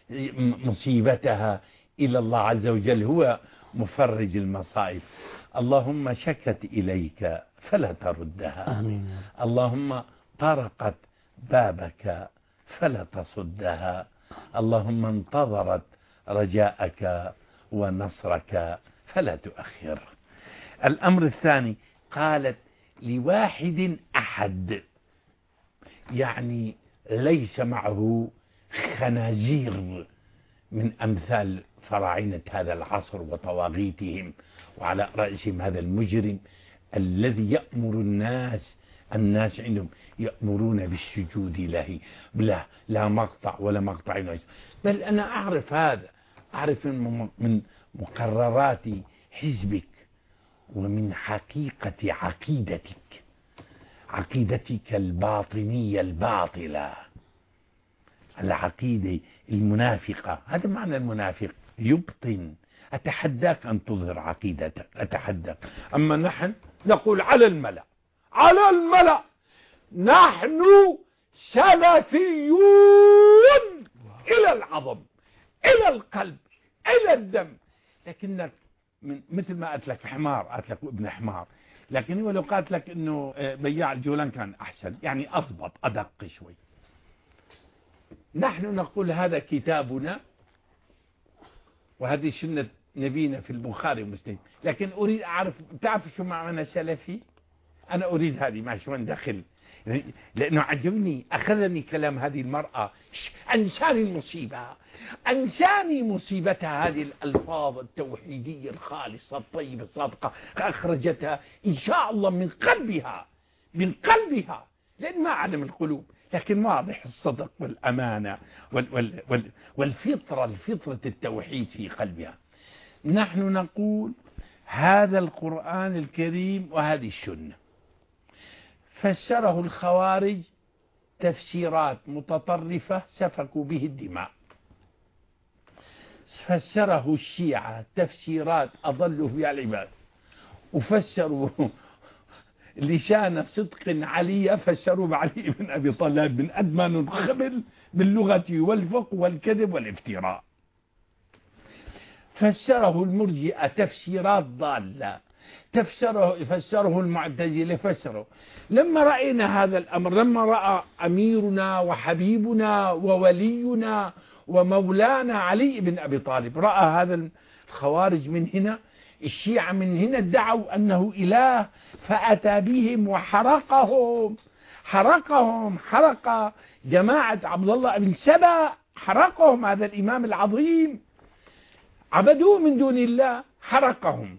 مصيبتها إلى الله عز وجل، هو مفرج المصائب. اللهم شكت إليك فلا تردها. آمين. اللهم طرقت بابك فلا تصدها. اللهم انتظرت رجاءك ونصرك فلا تؤخر. الأمر الثاني، قالت لواحد أحد، يعني ليس معه خنازير من أمثال فراعنة هذا العصر وطواغيتهم، وعلى رأسهم هذا المجرم الذي يأمر الناس عندهم يأمرون بالسجود له، لا مقطع ولا مقطع. بل أنا أعرف هذا، أعرف من مقررات حزبك ومن حقيقة عقيدتك الباطنية الباطلة، العقيدة المنافقة. هذا معنى المنافق، يبطن. أتحداك أن تظهر عقيدتك، أتحداك. أما نحن نقول على الملأ نحن سلفيون إلى العظم، إلى القلب، إلى الدم. لكنك مثل ما قلت لك حمار، قلت لك ابن حمار، لكن لو قالت لك انه بياع الجولان كان احسن، يعني اضبط ادق شوي. نحن نقول هذا كتابنا وهذه سنة نبينا في البخاري ومسلم، لكن اريد اعرف، تعرف شو معنى سلفي؟ انا اريد هذه، ما شو ندخل، لانه عجبني، اخذني كلام هذه المرأة، انساني مصيبتها. هذه الالفاظ التوحيدية الخالصة الطيبة الصادقة اخرجتها ان شاء الله من قلبها، لان ما علم القلوب، لكن واضح الصدق والامانة والفطرة التوحيد في قلبها. نحن نقول هذا القرآن الكريم وهذه السنة فسره الخوارج تفسيرات متطرفة سفكوا به الدماء، فسره الشيعة تفسيرات أضلوا بها العباد، وفسروا لسان صدق علي فسروا بعلي بن أبي طالب من أدمان الخبل باللغة والفقه والكذب والافتراء. فسره المرجئة تفسيرات ضالة، فسره المعتزلة، فسره. لما رأينا هذا الأمر، لما رأى أميرنا وحبيبنا وولينا ومولانا علي بن أبي طالب، رأى هذا الخوارج من هنا، الشيعة من هنا ادعوا أنه إله، فأتى بهم وحرقهم، حرق جماعة عبد الله بن سبأ، حرقهم هذا الإمام العظيم، عبدوه من دون الله. حرقهم.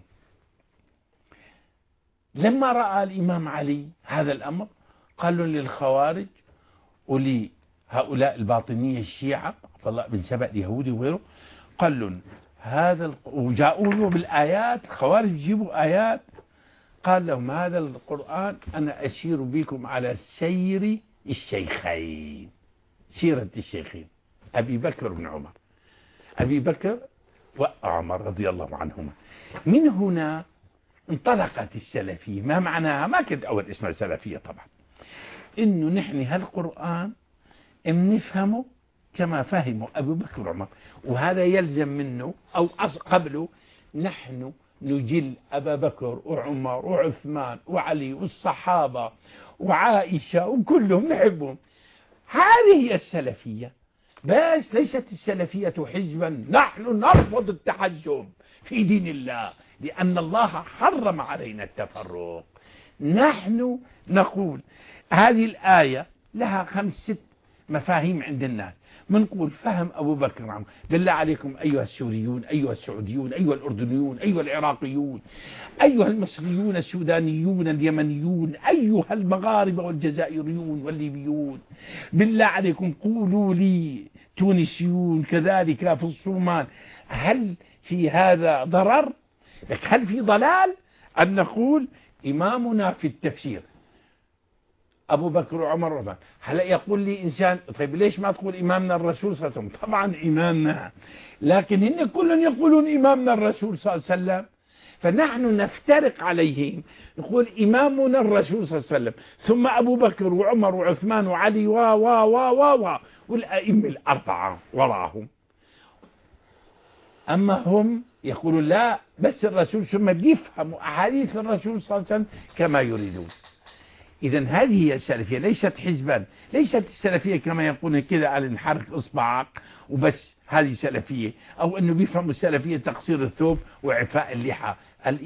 لما رأى الإمام علي هذا الأمر قالوا للخوارج ولهؤلاء الباطنية الشيعة عبد الله بن سبأ اليهودي وغيره، قال لهم وجاءوا بالآيات، الخوارج يجيبوا آيات، قال لهم هذا القرآن أنا أسير بكم على سير الشيخين، سيرة الشيخين أبي بكر بن عمر، أبي بكر وعمر رضي الله عنهما. من هنا انطلقت السلفية. ما معناها؟ ما كنت أول اسمها سلفية طبعا، إنه نحن هالقرآن نفهمه كما فهموا أبو بكر وعمر، وهذا يلزم منه أو قبله نحن نجل أبا بكر وعمر وعثمان وعلي والصحابة وعائشة وكلهم نحبهم. هذه هي السلفية، بس ليست السلفية حزبا. نحن نرفض التحزب في دين الله لأن الله حرم علينا التفرق. نحن نقول هذه الآية لها 5-6 مفاهيم عند الناس. منقول فهم أبو بكر وعمر. بالله عليكم أيها السوريون، أيها السعوديون، أيها الأردنيون، أيها العراقيون، أيها المصريون، السودانيون، اليمنيون، أيها المغاربة والجزائريون والليبيون، بالله عليكم قولوا لي تونسيون كذلك في الصومال، هل في هذا ضرر؟ هل في ضلال أن نقول إمامنا في التفسير أبو بكر وعمر وعثمان؟ هلا يقول لي إنسان طيب ليش ما تقول إمامنا الرسول صلى الله عليه وسلم؟ طبعا إمامنا، لكن هن كلهم يقولون إمامنا الرسول صلى الله عليه وسلم، فنحن نفترق عليهم نقول إمامنا الرسول صلى الله عليه وسلم ثم أبو بكر وعمر وعثمان وعلي والأئمة الأربعة وراهم. أما هم يقولون لا بس الرسول، ثم بيفهموا أحاديث الرسول صلى الله عليه وسلم كما يريدون. إذا هذه هي السلفية، ليست حزبا، ليست السلفية كما يقولون كذا على نحرك إصبعك وبس هذه سلفية، أو أنه بيفهموا السلفية تقصير الثوب وإعفاء اللحى.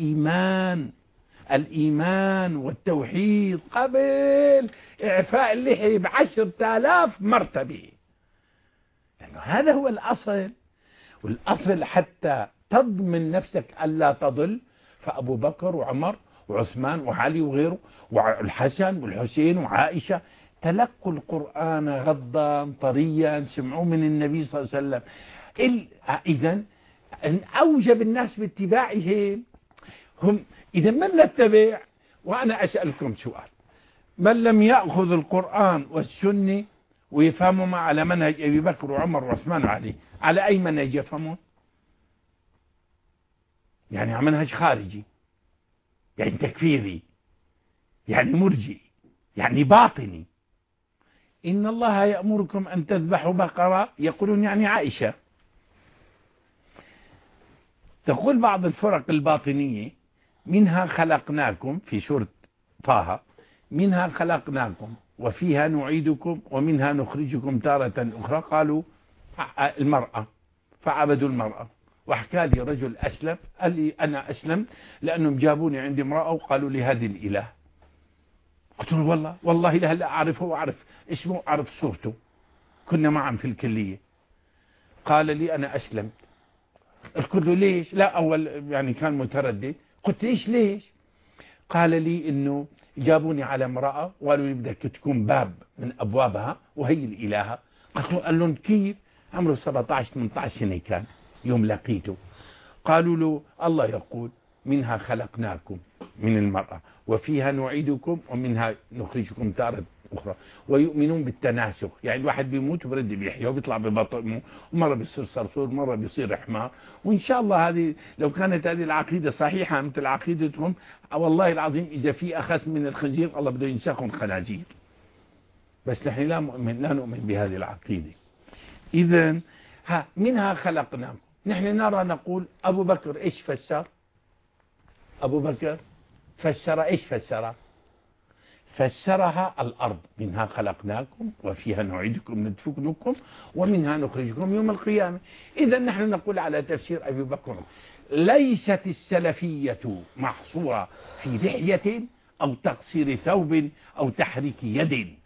الإيمان والتوحيد قبل إعفاء اللحية ب10,000 مرتبة، لأنه هذا هو الأصل. والأصل حتى تضمن نفسك ألا تضل، فأبو بكر وعمر وعثمان وعلي وغيره والحسن والحسين وعائشة تلقوا القرآن غضا طريا، سمعوا من النبي صلى الله عليه وسلم. إذن أوجب الناس باتباعهم هم. إذا من نتبع؟ وأنا أسألكم سؤال، من لم يأخذ القرآن والسنة ويفهموا على منهج أبي بكر وعمر وعثمان وعلي، على أي منهج يفهمون؟ يعني على منهج خارجي، يعني تكفيري، يعني مرجئي، يعني باطني. إن الله يأمركم أن تذبحوا بقرة، يقولون يعني عائشة. تقول بعض الفرق الباطنية منها خلقناكم في سورة طه، منها خلقناكم وفيها نعيدكم ومنها نخرجكم تارة أخرى. قالوا المرأة فعبدوا المرأة. وحكى لي رجل أسلم قال لي أنا أسلمت لأنهم جابوني عند امرأة وقالوا لي هذه الإله. قلت له والله لا أعرفه وأعرف اسمه أعرف صورته، كنا معا في الكلية. قال لي أنا أسلمت. قلت له ليش؟ لا أول يعني كان متردد. قلت ليش؟ قال لي إنه جابوني على امرأة وقالوا لي بدك تكون باب من أبوابها وهي الإلهة. قال لهم كيف؟ عمره 17-18 سنة كان يوم لقيته. قالوا له الله يقول منها خلقناكم من المرأة وفيها نعيدكم ومنها نخرجكم تارة أخرى، ويؤمنون بالتناسخ، يعني الواحد بيموت وبرد بيحيى وبيطلع ببطنه، ومرة بيصير صرصور مرة بيصير حمار. وإن شاء الله هذه لو كانت هذه العقيدة صحيحة مثل عقيدتهم والله العظيم إذا في أخس من الخنزير الله بده ينسخهم خنازير. بس نحن لا نؤمن بهذه العقيدة. إذن منها خلقناكم. نحن نرى نقول أبو بكر إيش فسر؟ أبو بكر فسر إيش فسر؟ فسرها الأرض، منها خلقناكم وفيها نعيدكم ندفنكم ومنها نخرجكم يوم القيامة. إذا نحن نقول على تفسير أبي بكر ليست السلفية محصورة في لحية أو تقصير ثوب أو تحريك يد،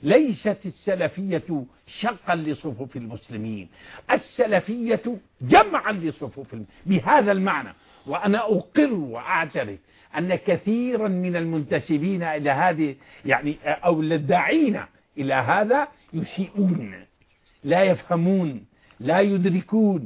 ليست السلفية شقا لصفوف المسلمين، السلفية جمعا لصفوف بهذا المعنى. وأنا أقر وأعترف أن كثيرا من المنتسبين إلى هذه يعني أو الداعين إلى هذا يسيئون، لا يفهمون، لا يدركون،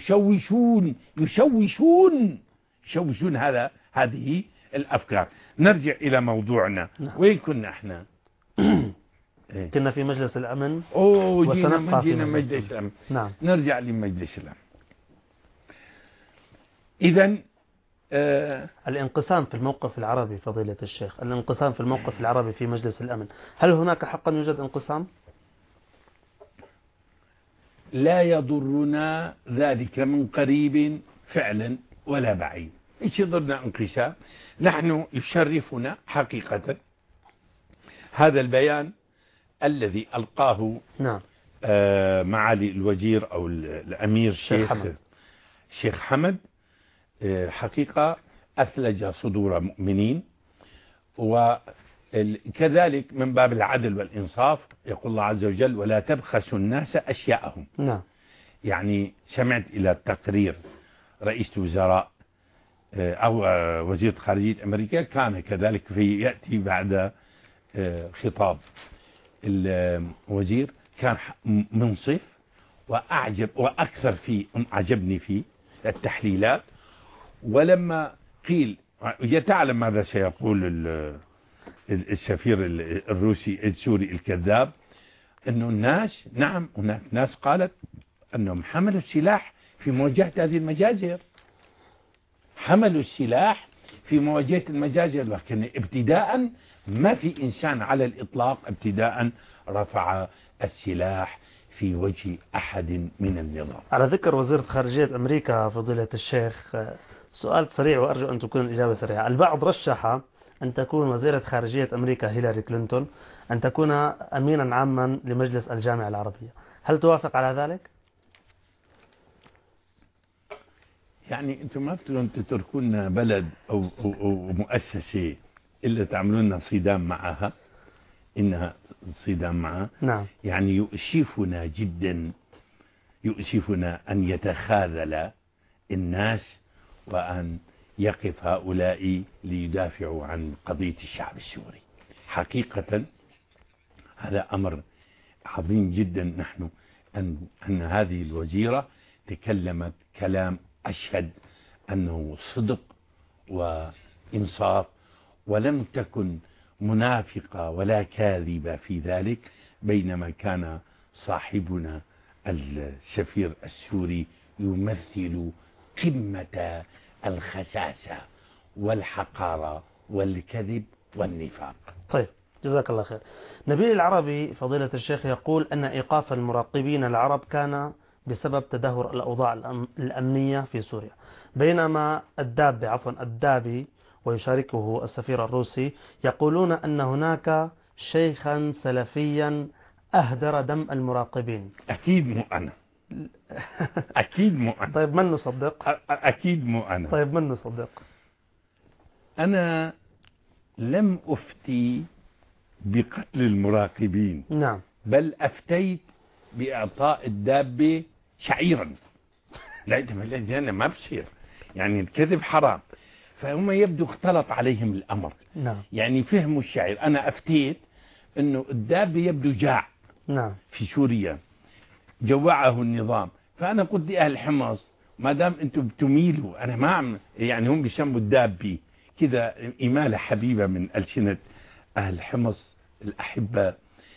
يشوشون هذه الأفكار. نرجع إلى موضوعنا. وين كنا احنا؟ كنا في مجلس الأمن. جينا مجلس الأمن. نعم. نرجع لمجلس الأمن. إذن الانقسام في الموقف العربي فضيلة الشيخ، الانقسام في الموقف العربي في مجلس الأمن، هل هناك حقا يوجد انقسام؟ لا يضرنا ذلك من قريب فعلا ولا بعيد. ايش يضرنا انقسام؟ نحن يشرفنا حقيقة هذا البيان الذي ألقاه نعم معالي الوزير أو الأمير شيخ حمد، حقيقة أثلج صدور مؤمنين. وكذلك من باب العدل والإنصاف يقول الله عز وجل: ولا تبخسوا الناس أشياءهم. نعم. يعني سمعت إلى تقرير رئيس وزراء أو وزير خارجية أمريكا كان كذلك يأتي بعد خطاب الوزير، كان منصف وأكثر عجبني في التحليلات. ولما قيل يتعلم ماذا سيقول السفير السوري الكذاب، أنه الناس نعم هناك ناس قالت أنهم حملوا السلاح في مواجهة هذه المجازر، حملوا السلاح في مواجهة المجازر، لكن ابتداء ما في إنسان على الإطلاق ابتداء رفع السلاح في وجه أحد من النظام. على ذكر وزيرة خارجية أمريكا فضيلة الشيخ، سؤال سريع وأرجو أن تكون الإجابة سريعة. البعض رشح أن تكون وزيرة خارجية أمريكا هيلاري كلينتون أن تكون أمينا عاما لمجلس الجامعة العربية، هل توافق على ذلك؟ يعني أنتم ما بتقولون تتركون بلد أو مؤسسة إلا تعملون صدام معها، إنها صدام معها. نعم. يعني يؤسفنا جدا، يؤسفنا أن يتخاذل الناس وأن يقف هؤلاء ليدافعوا عن قضية الشعب السوري. حقيقة هذا أمر عظيم جدا. نحن أن هذه الوزيرة تكلمت كلام أشهد أنه صدق وإنصاف، ولم تكن منافقة ولا كاذبة في ذلك، بينما كان صاحبنا السفير السوري يمثل قمة الخساسة والحقارة والكذب والنفاق. طيب جزاك الله خير. نبيل العربي فضيلة الشيخ يقول أن إيقاف المراقبين العرب كان بسبب تدهور الأوضاع الأمنية في سوريا، بينما الدابي ويشاركه السفير الروسي يقولون أن هناك شيخا سلفيا أهدر دم المراقبين. أكيد مو أنا. أكيد مو أنا. طيب من نصدق؟ أكيد مو أنا. طيب من نصدق؟ أنا لم أفتي بقتل المراقبين. نعم. بل أفتيت بإعطاء الدابة شعيرا. لا ما بصير، يعني الكذب حرام. فهم يبدو اختلط عليهم الأمر. نعم. يعني فهموا الشعير. أنا أفتيت أنه الدابة يبدو جاع. نعم. في سوريا جوعه النظام، فأنا قلت لأهل حمص ما دام أنتم بتميلوا، أنا ما يعني هم بيسموا الدابة كذا إمالة حبيبة من ألسنة أهل حمص الأحبة،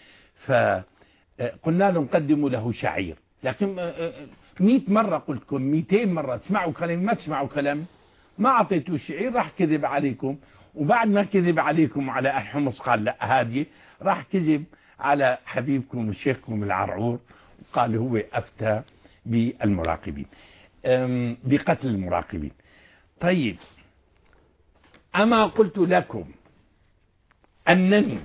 فقلنا لهم قدموا له شعير. لكن 100 مرة قلت لكم، 200 مرة تسمعوا كلامي ما تسمعوا كلامي، ما أعطيتوا الشعير راح كذب عليكم. وبعد ما كذب عليكم وعلى أهل حمص قال لا هذه، راح كذب على حبيبكم وشيخكم العرعور وقال هو أفتى بالمراقبين، بقتل المراقبين. طيب أما قلت لكم أنني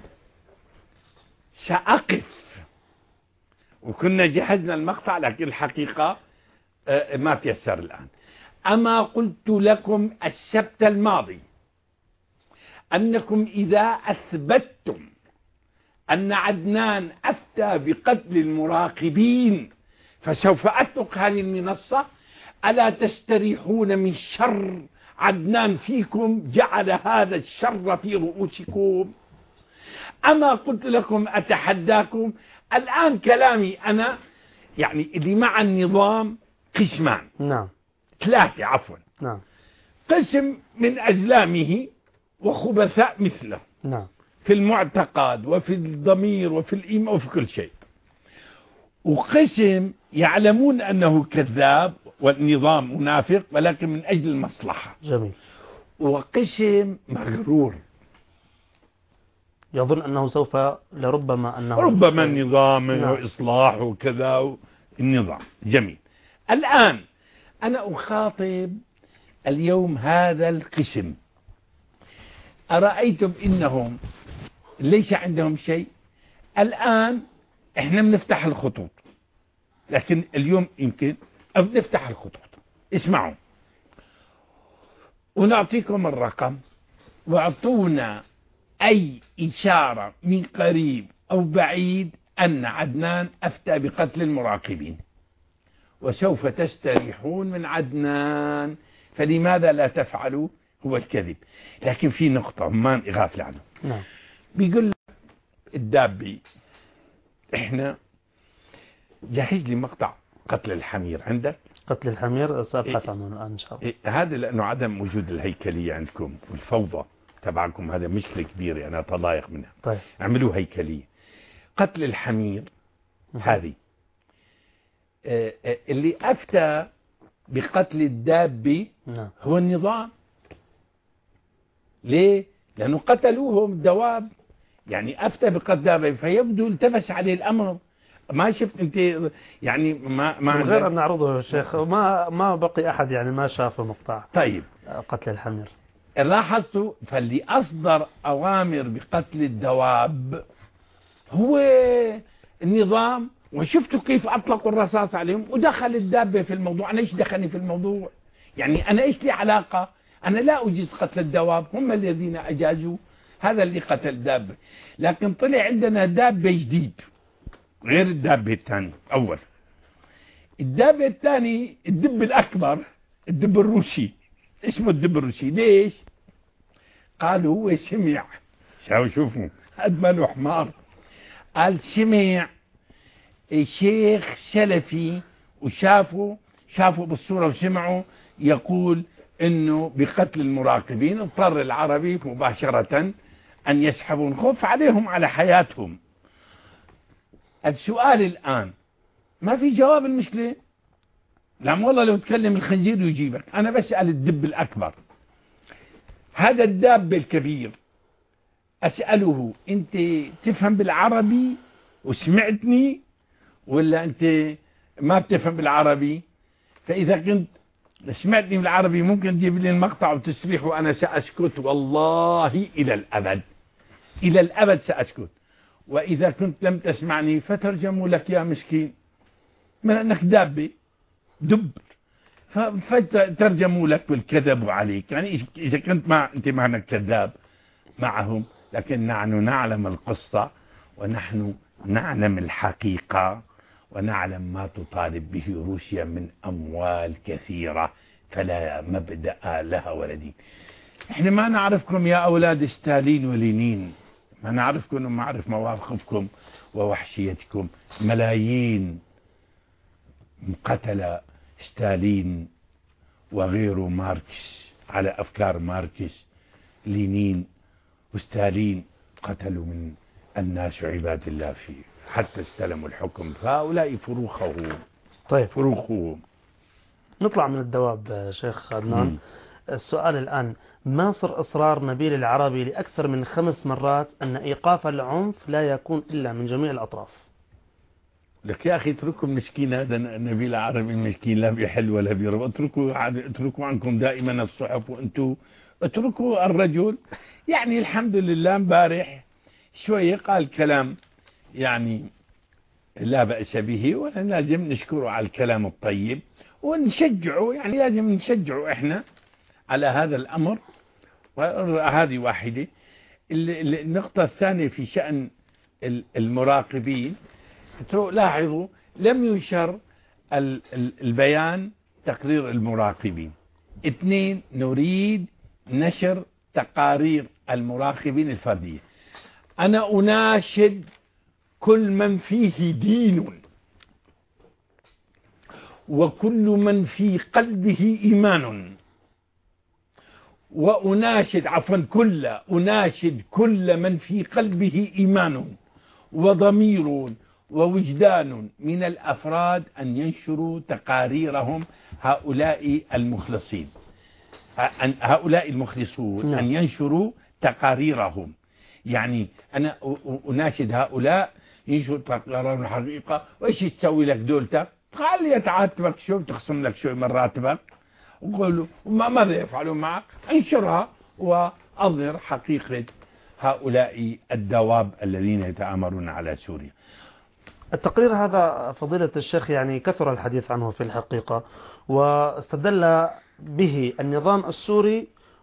سأقف، وكنا جهزنا المقطع لكن الحقيقة ما تيسر الآن. أما قلت لكم السبت الماضي أنكم إذا أثبتتم أن عدنان أفتى بقتل المراقبين، فسوف أترك هذه المنصة. ألا تستريحون من شر عدنان فيكم جعل هذا الشر في رؤوسكم؟ أما قلت لكم أتحداكم. الآن كلامي أنا يعني اللي مع النظام قسمان، نعم، 3 عفوا، نعم، قسم من أزلامه وخبثاء مثله نعم، في المعتقد وفي الضمير وفي الإيمان وفي كل شيء، وقسم يعلمون أنه كذاب والنظام منافق ولكن من أجل المصلحة، جميل، وقسم مغرور يظن أنه سوف لربما أنه ربما النظام نعم. وإصلاح وكذا النظام. جميل. الآن أنا أخاطب اليوم هذا القسم. أرأيتم إنهم ليس عندهم شيء؟ الآن إحنا بنفتح الخطوط، لكن اليوم يمكن نفتح الخطوط. اسمعوا ونعطيكم الرقم، واعطونا أي إشارة من قريب أو بعيد أن عدنان أفتى بقتل المراقبين، وسوف تستريحون من عدنان. فلماذا لا تفعلوا؟ هو الكذب. لكن في نقطة ما غافل عنه. نعم. بيقول الدابي احنا جهز لي مقطع قتل الحمير عندك. قتل الحمير سأبحث عنه الآن إن شاء الله. هذا لأنه عدم وجود الهيكلية عندكم والفوضى تبعكم هذا مشكلة كبيرة أنا أتضايق منها. طيب. اعملوا هيكلية. قتل الحمير هذه اللي أفتى بقتل الدابي نعم. هو النظام. ليه؟ لأنه قتلوهم الدواب، يعني أفتى بقتل دابي، فيبدو التبس عليه الأمر. ما شفت أنت يعني ما غير أن نعرضه يا شيخ ما بقي أحد يعني ما شاف مقطع. طيب. قتل الحمير لاحظتوا فاللي أصدر أوامر بقتل الدواب هو النظام، وشفتوا كيف أطلقوا الرصاص عليهم ودخل الدابة في الموضوع. أنا إيش دخلني في الموضوع؟ يعني أنا إيش لي علاقة؟ أنا لا أجيز قتل الدواب، هم الذين أجازوا هذا اللي قتل دابة. لكن طلع عندنا دابة جديد غير الدابة الثاني. أول الدابة الثاني الدب الأكبر، الدب الروسي، اسمه الدب الروسي. ليش؟ قالوا هو سمع، شوفوا قد ما له حمار، قال سمع شيخ سلفي وشافوا بالصورة وسمعوا يقول انه بقتل المراقبين، اضطر العربي مباشرة ان يسحبون خوف عليهم على حياتهم. السؤال الآن ما في جواب المشكلة. لا والله لو تكلم الخنزير يجيبك. أنا بسأل الدب الأكبر، هذا الداب الكبير، أسأله أنت تفهم بالعربي وسمعتني ولا أنت ما بتفهم بالعربي؟ فإذا كنت سمعتني بالعربي ممكن تجيب لي المقطع وتسريح وأنا سأسكت والله إلى الأبد، إلى الأبد سأسكت. وإذا كنت لم تسمعني فترجموا لك يا مسكين من أنك دابة دب، فترجموا لك والكذبوا عليك. يعني إذا كنت أنت معنا كذاب معهم، لكن نحن نعلم القصة ونحن نعلم الحقيقة ونعلم ما تطالب به روسيا من أموال كثيرة، فلا مبدأ لها ولا دين. احنا ما نعرفكم يا أولاد ستالين ولينين، ما نعرفكم وما نعرف مواقفكم ووحشيتكم. ملايين قتل ستالين وغيره ماركس على أفكار ماركس، لينين وستالين قتلوا من الناس عباد الله فيه حتى استلموا الحكم، فهؤلاء فروخهم. طيب فروخهم. نطلع من الدواب شيخ عدنان. السؤال الآن، ما سر إصرار نبيل العربي لأكثر من 5 مرات أن إيقاف العنف لا يكون إلا من جميع الأطراف؟ لك يا أخي اتركوا المسكين هذا النبيل العربي المسكين، لا بيحل ولا بيرب. اتركوا عنكم دائما الصحف وانتم اتركوا الرجل. يعني الحمد لله امبارح شوية قال كلام يعني لا بأس به، ولازم نشكره على الكلام الطيب ونشجعه. يعني لازم نشجعه احنا على هذا الأمر. وهذه واحدة. النقطة الثانية في شأن المراقبين لاحظوا لم ينشر البيان تقرير المراقبين. 2 نريد نشر تقارير المراقبين الفردية. أنا أناشد كل من فيه دين وكل من في قلبه إيمان، أناشد كل من في قلبه إيمان وضمير ووجدان من الأفراد أن ينشروا تقاريرهم، هؤلاء المخلصون أن ينشروا تقاريرهم. يعني أنا أناشد هؤلاء ينشروا تقاريرهم الحقيقة. وإيش تسوي لك دولتك؟ خلي تعاتبك شوي، تخصم لك شوي من راتبك، وقولوا ماذا يفعلون معك؟ انشرها وأظهر حقيقة هؤلاء الدواب الذين يتآمرون على سوريا. التقرير هذا فضيلة الشيخ يعني كثر الحديث عنه في الحقيقة، واستدل به النظام السوري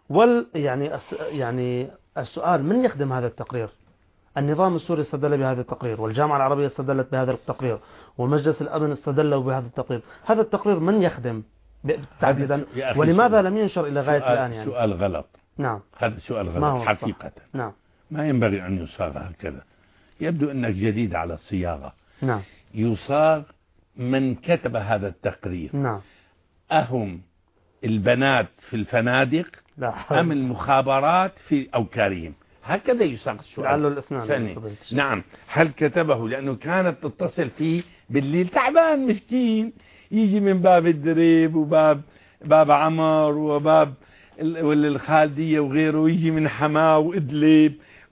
يعني السؤال من يخدم هذا التقرير؟ النظام السوري استدل بهذا التقرير، والجامعة العربية استدلت بهذا التقرير، ومجلس الأمن استدلوا بهذا التقرير. هذا التقرير من يخدم تحديدا، ولماذا لم ينشر إلى غاية الآن؟ يعني سؤال غلط. نعم، هذا سؤال غلط حقيقة. نعم، ما ينبغي أن يصاغ هكذا. يبدو أنك جديد على الصياغة. نعم، يصاغ من كتب هذا التقرير. نعم، أهم البنات في الفنادق أم المخابرات في أوكارهم؟ هكذا يصاغ السؤال. لعله الاثنان. نعم، هل كتبه لأنه كانت تتصل فيه بالليل تعبان مسكين، يجي من باب الدريب وباب عمر وباب الخالدية وغيره، يجي من حماه وإدلب،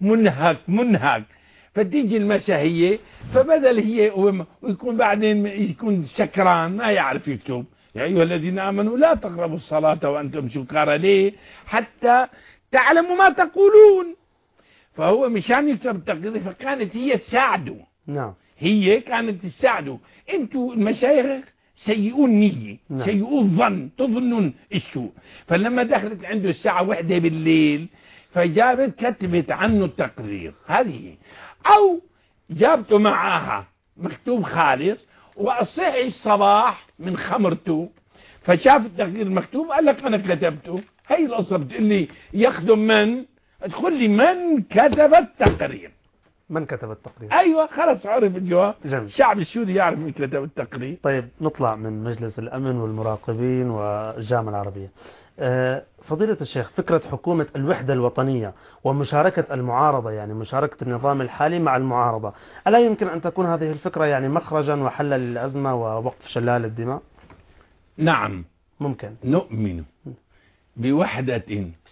منهك. فتيجي المساهية، فبدل هي ويكون بعدين يكون سكران ما يعرف يكتب. يا أيها الذين آمنوا لا تقربوا الصلاة وأنتم سكارى. ليه؟ حتى تعلموا ما تقولون. فهو مشان يكتب التقرير، فكانت هي تساعده. نعم، هي كانت تساعده. انتوا المشايخ سيئون نية، نعم، سيئون ظن، تظنون السوء. فلما دخلت عنده الساعة 1 بالليل فجابت كتبت عنه التقرير هذه، أو جابته معاها مكتوب خالص، وأصحي الصباح من خمرته فشاف التقرير مكتوب قال لك أنا كتبته. هي القصة. بتقول لي يخدم من؟ تقول لي من كتب التقرير؟ من كتب التقرير؟ أيوة، خلاص عرف الجواب. جميل. الشعب السوري يعرف من كتب التقرير. طيب نطلع من مجلس الأمن والمراقبين والجامعة العربية. فضيلة الشيخ، فكرة حكومة الوحدة الوطنية ومشاركة المعارضة، يعني مشاركة النظام الحالي مع المعارضة، ألا يمكن أن تكون هذه الفكرة يعني مخرجا وحلا للأزمة ووقف شلال الدماء؟ نعم، ممكن. نؤمن بوحدة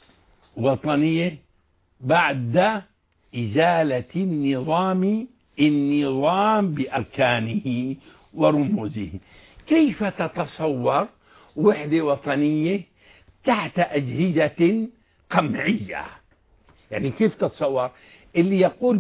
وطنية بعد إزالة النظام بأركانه ورموزه. كيف تتصور وحدة وطنية تحت أجهزة قمعية؟ يعني كيف تتصور؟ اللي يقول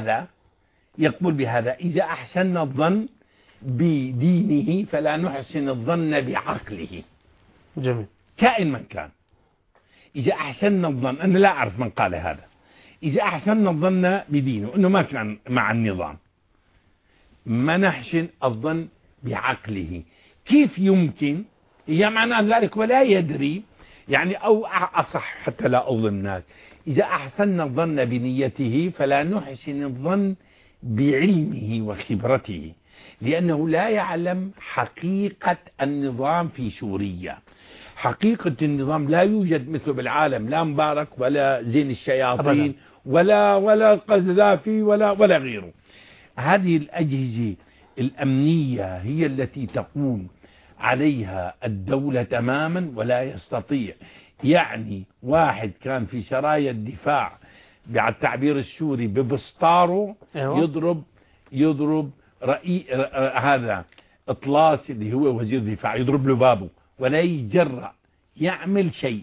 بهذا إذا أحسن الظن بدينه فلا نحسن الظن بعقله. جميل. كائن من كان، إذا أحسن الظن، أنا لا أعرف من قال هذا، إذا أحسن الظن بدينه أنه ما كان مع النظام، ما نحسن الظن بعقله. كيف يمكن؟ هي معنى ذلك ولا يدري، يعني أو أصح حتى لا أظلم الناس، إذا أحسن الظن بنيته فلا نحسن الظن بعلمه وخبرته، لأنه لا يعلم حقيقة النظام في سوريا. حقيقة النظام لا يوجد مثله بالعالم، لا مبارك ولا زين الشياطين ولا قذافي ولا غيره. هذه الأجهزة الأمنية هي التي تقوم عليها الدولة تماما، ولا يستطيع. يعني واحد كان في سرايا الدفاع على التعبير السوري ببسطاره يضرب هذا إطلاس اللي هو وزير الدفاع، يضرب له بابه ولا يجرأ يعمل شيء،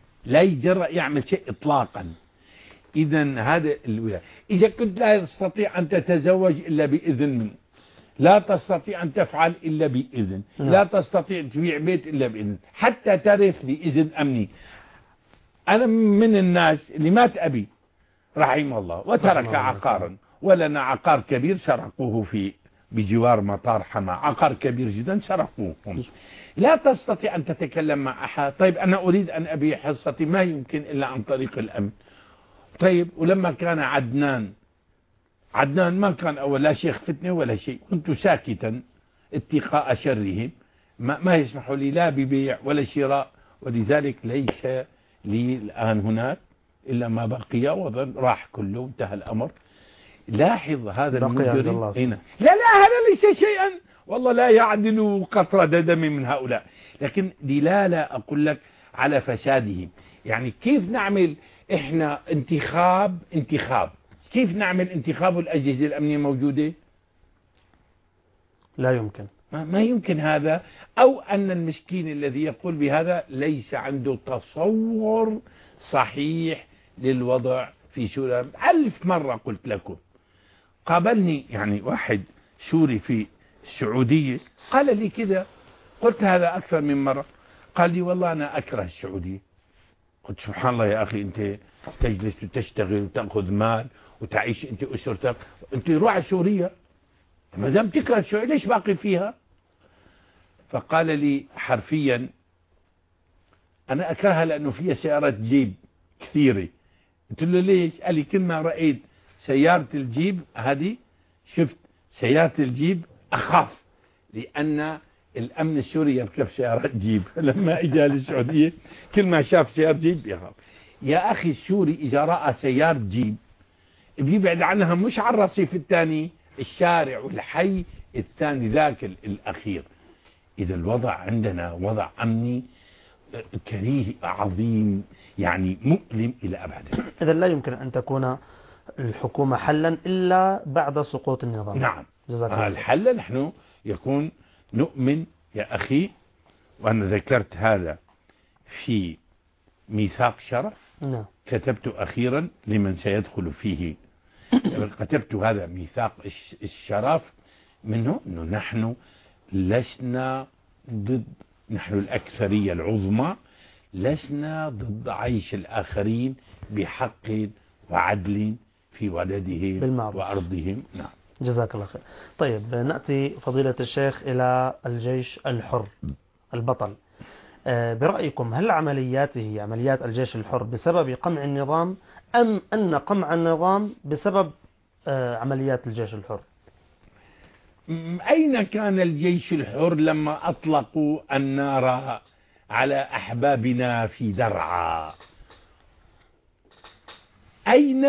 إطلاقا. إذا هذا الولاية. إذا كنت لا تستطيع أن تتزوج إلا بإذن منه، لا تستطيع أن تفعل إلا بإذن، لا تستطيع تبيع بيت إلا بإذن، حتى ترث بإذن أمني. أنا من الناس اللي مات أبي رحمه الله وترك عقارا ولنا عقار كبير سرقوه بجوار مطار حما، عقار كبير جدا سرقوه. لا تستطيع أن تتكلم مع أحد. طيب أنا أريد أن أبيع حصتي، ما يمكن إلا عن طريق الأمن. طيب ولما كان عدنان ما كان أول لا شيخ فتنة ولا شيء، كنت ساكتا اتقاء شرهم، ما يسمحوا لي لا ببيع ولا شراء، ولذلك ليس لي الآن هناك إلا ما بقي وظل راح كله، انتهى الأمر. لاحظ هذا المجرم هنا، لا هذا ليس شيئا والله لا يعدل قطرة دم من هؤلاء، لكن دلالة أقول لك على فسادهم. يعني كيف نعمل إحنا انتخاب كيف نعمل انتخاب الأجهزة الأمنية موجودة؟ لا يمكن، ما يمكن هذا. أو أن المسكين الذي يقول بهذا ليس عنده تصور صحيح للوضع في سوريا. 1000 مرة قلت لكم. قابلني يعني واحد سوري في السعودية قال لي كذا، قلت هذا أكثر من مرة، قال لي والله أنا أكره السعودية. قلت سبحان الله يا أخي، أنت تجلس وتشتغل وتأخذ مال وتعيش أنت أسرتك، أنت روح على سوريا، ما دام تكره السعودية ليش باقي فيها؟ فقال لي حرفيا أنا أكرهها لأنه فيها سيارات جيب كثيرة. قلت له ليش؟ قال لي كل ما رأيت سيارة الجيب هذه، شفت سيارة الجيب أخاف، لأن الأمن السوري يركب سيارات جيب. لما إجا للسعودية كل ما شاف سيارة جيب يخاف. يا أخي السوري إذا رأى سيارة جيب بيبعد عنها، مش على الرصيف الثاني، الشارع والحي الثاني ذاك الأخير. إذا الوضع عندنا وضع أمني كريه عظيم، يعني مؤلم إلى أبعد. إذا لا يمكن أن تكون الحكومة حلا إلا بعد سقوط النظام. نعم، جزاك الحل نحن يكون نؤمن يا أخي، وأنا ذكرت هذا في ميثاق شرف. نعم. كتبت أخيرا لمن سيدخل فيه، كتبت هذا ميثاق الشرف منه أنه نحن لسنا ضد، نحن الأكثرية العظمى لسنا ضد عيش الآخرين بحق وعدل في ولدهم بالمعروف وأرضهم. نعم. جزاك الله خير. طيب نأتي فضيلة الشيخ إلى الجيش الحر البطل. برأيكم هل عملياته عمليات الجيش الحر بسبب قمع النظام، أم أن قمع النظام بسبب عمليات الجيش الحر؟ أين كان الجيش الحر لما أطلقوا النار على أحبابنا في درعا؟ أين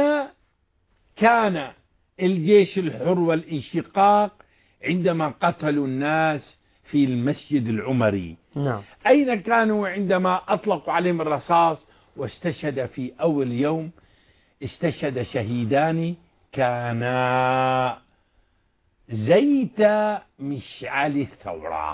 كان الجيش الحر والانشقاق عندما قتلوا الناس في المسجد العمري؟ نعم. أين كانوا عندما أطلقوا عليهم الرصاص واستشهد في أول يوم استشهد شهيدان كانا زيت مشعل الثورة؟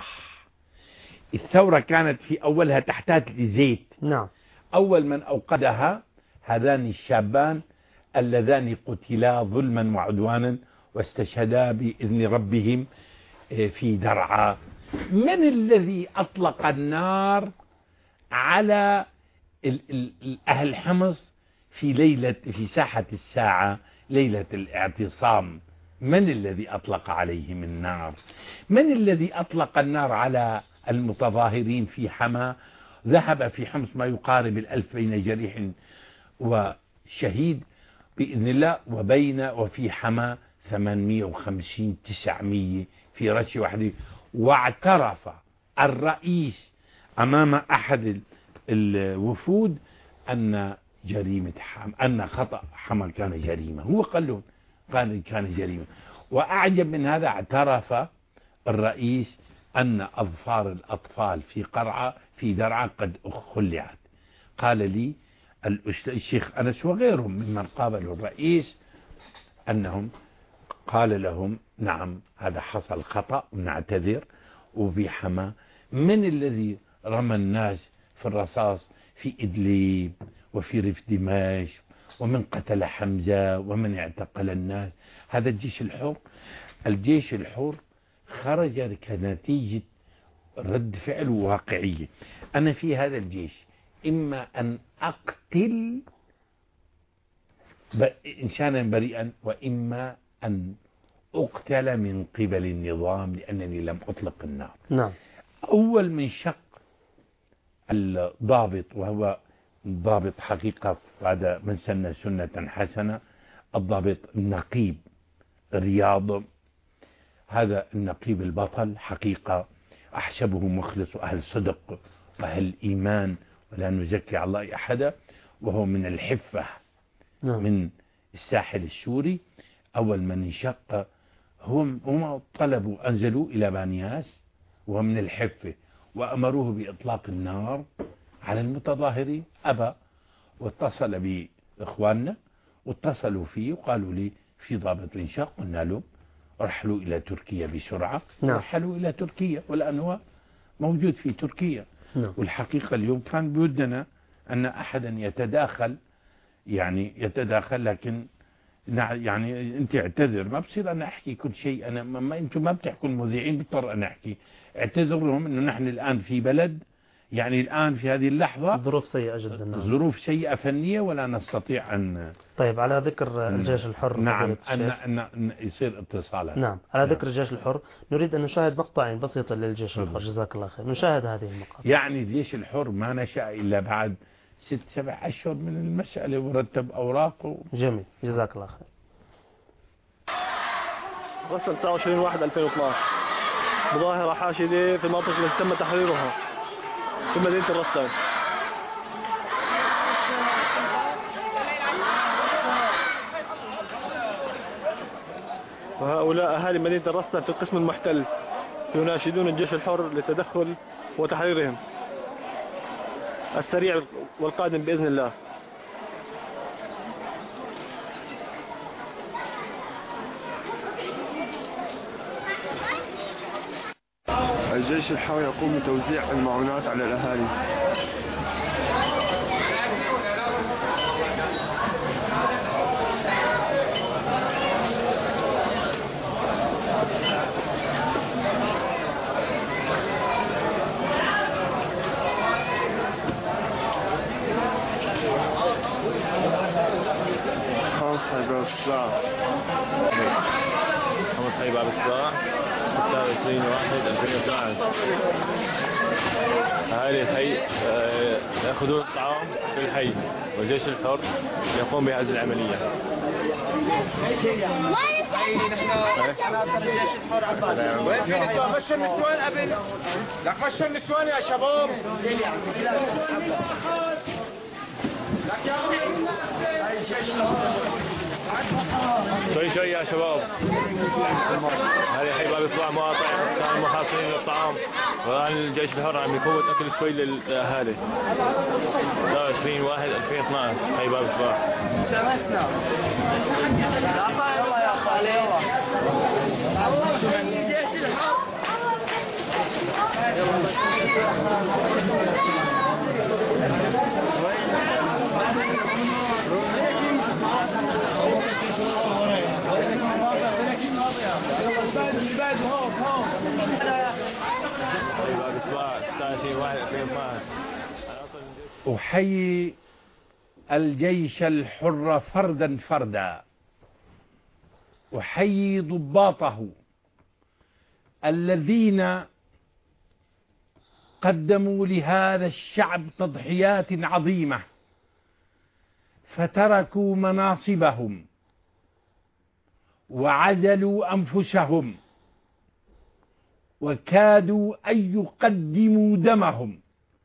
الثورة كانت في أولها تحتاج لزيت. نعم. أول من أوقدها هذان الشابان اللذان قتلا ظلما وعدوانا واستشهدا بإذن ربهم في درعا. من الذي أطلق النار على أهل حمص في ساحة الساعة ليلة الاعتصام؟ من الذي أطلق عليهم النار؟ من الذي أطلق النار على المتظاهرين في حما؟ ذهب في حمص ما يقارب 1000 بين جريح وشهيد بإذن الله، وفي حما 850 900 في رشة واحدة. واعترف الرئيس أمام أحد الوفود أن جريمة أن خطأ حما كان جريمة. هو قال لهم كان جريمة. وأعجب من هذا اعترف الرئيس أن أظفار الأطفال في قرعة في درعا قد خلعت. قال لي الشيخ أنس وغيرهم ممن قابلوا الرئيس أنهم قال لهم نعم هذا حصل خطأ ونعتذر. وفي حما من الذي رمى الناس في الرصاص في إدلب وفي ريف دمشق، ومن قتل حمزة ومن اعتقل الناس؟ هذا الجيش الحر. الجيش الحر خرج كنتيجة رد فعل واقعية. أنا في هذا الجيش إما أن أقتل إنسانا بريئا، وإما أن أقتل من قبل النظام لأنني لم أطلق النار. نعم. أول من شق الضابط، وهو ضابط حقيقة هذا من سن سنة حسنة، الضابط النقيب رياض، هذا النقيب البطل حقيقة أحسبه مخلص وأهل صدق وأهل إيمان ولا نزكي على الله أحدا، وهو من الحفة من الساحل السوري. أول من انشق هم طلبوا أنزلوا إلى بانياس وهو من الحفة وأمروه بإطلاق النار على المتظاهرين، أبى، واتصل بإخواننا واتصلوا فيه وقالوا لي في ضابط انشق، قلنا له رحلوا إلى تركيا بسرعة. رحلوا إلى تركيا والآن هو موجود في تركيا. والحقيقة اليوم كان بودنا أن أحدا يتداخل، لكن يعني أنت اعتذر، ما بصير أنا أحكي كل شيء، أنا ما أنتم ما بتحكوا المذيعين، بضطر أنا أحكي. اعتذر لهم أنه نحن الآن في بلد، يعني الآن في هذه اللحظة ظروف سيئة جدا. ظروف سيئة فنية ولا نستطيع أن. طيب، على ذكر الجيش الحر، نعم، أن يصير اتصالات. نعم، على ذكر الجيش الحر نريد أن نشاهد مقطعين بسيطة للجيش الحر. جزاك الله خير. نشاهد هذه المقاطع. يعني الجيش الحر ما نشأ إلا بعد 6-7 أشهر من المسألة ورتب أوراقه. جميل، جزاك الله خير. غسل 29/1/2012 مظاهرة حاشدة في المنطقة التي تم تحريرها في مدينة الرستان. وهؤلاء أهالي مدينة الرستان في القسم المحتل يناشدون الجيش الحر للتدخل وتحريرهم السريع والقادم بإذن الله. الجيش الحر يقوم بتوزيع المعونات على الأهالي. خمس حيبة بالصباح 26/1/2012 أهالي الحي يأخذون الطعام في الحي، والجيش الحر يقوم بهذه العملية. خشوا النسوان قبل، لا خشوا النسوان يا شباب. شوي يا شباب، هذه حيبة بيطلع مقاطع كانوا محاصرين للطعام، والآن الجيش الحر عم يفوت أكل شوي للأهالي. 29/1/2012 حيبة بيطلع. شمسنا يلا يا خالي يلا. الجيش الحر أحيي الجيش الحر فردا فردا، أحيي ضباطه الذين قدموا لهذا الشعب تضحيات عظيمة، فتركوا مناصبهم وعزلوا أنفسهم وكادوا أن يقدموا دمهم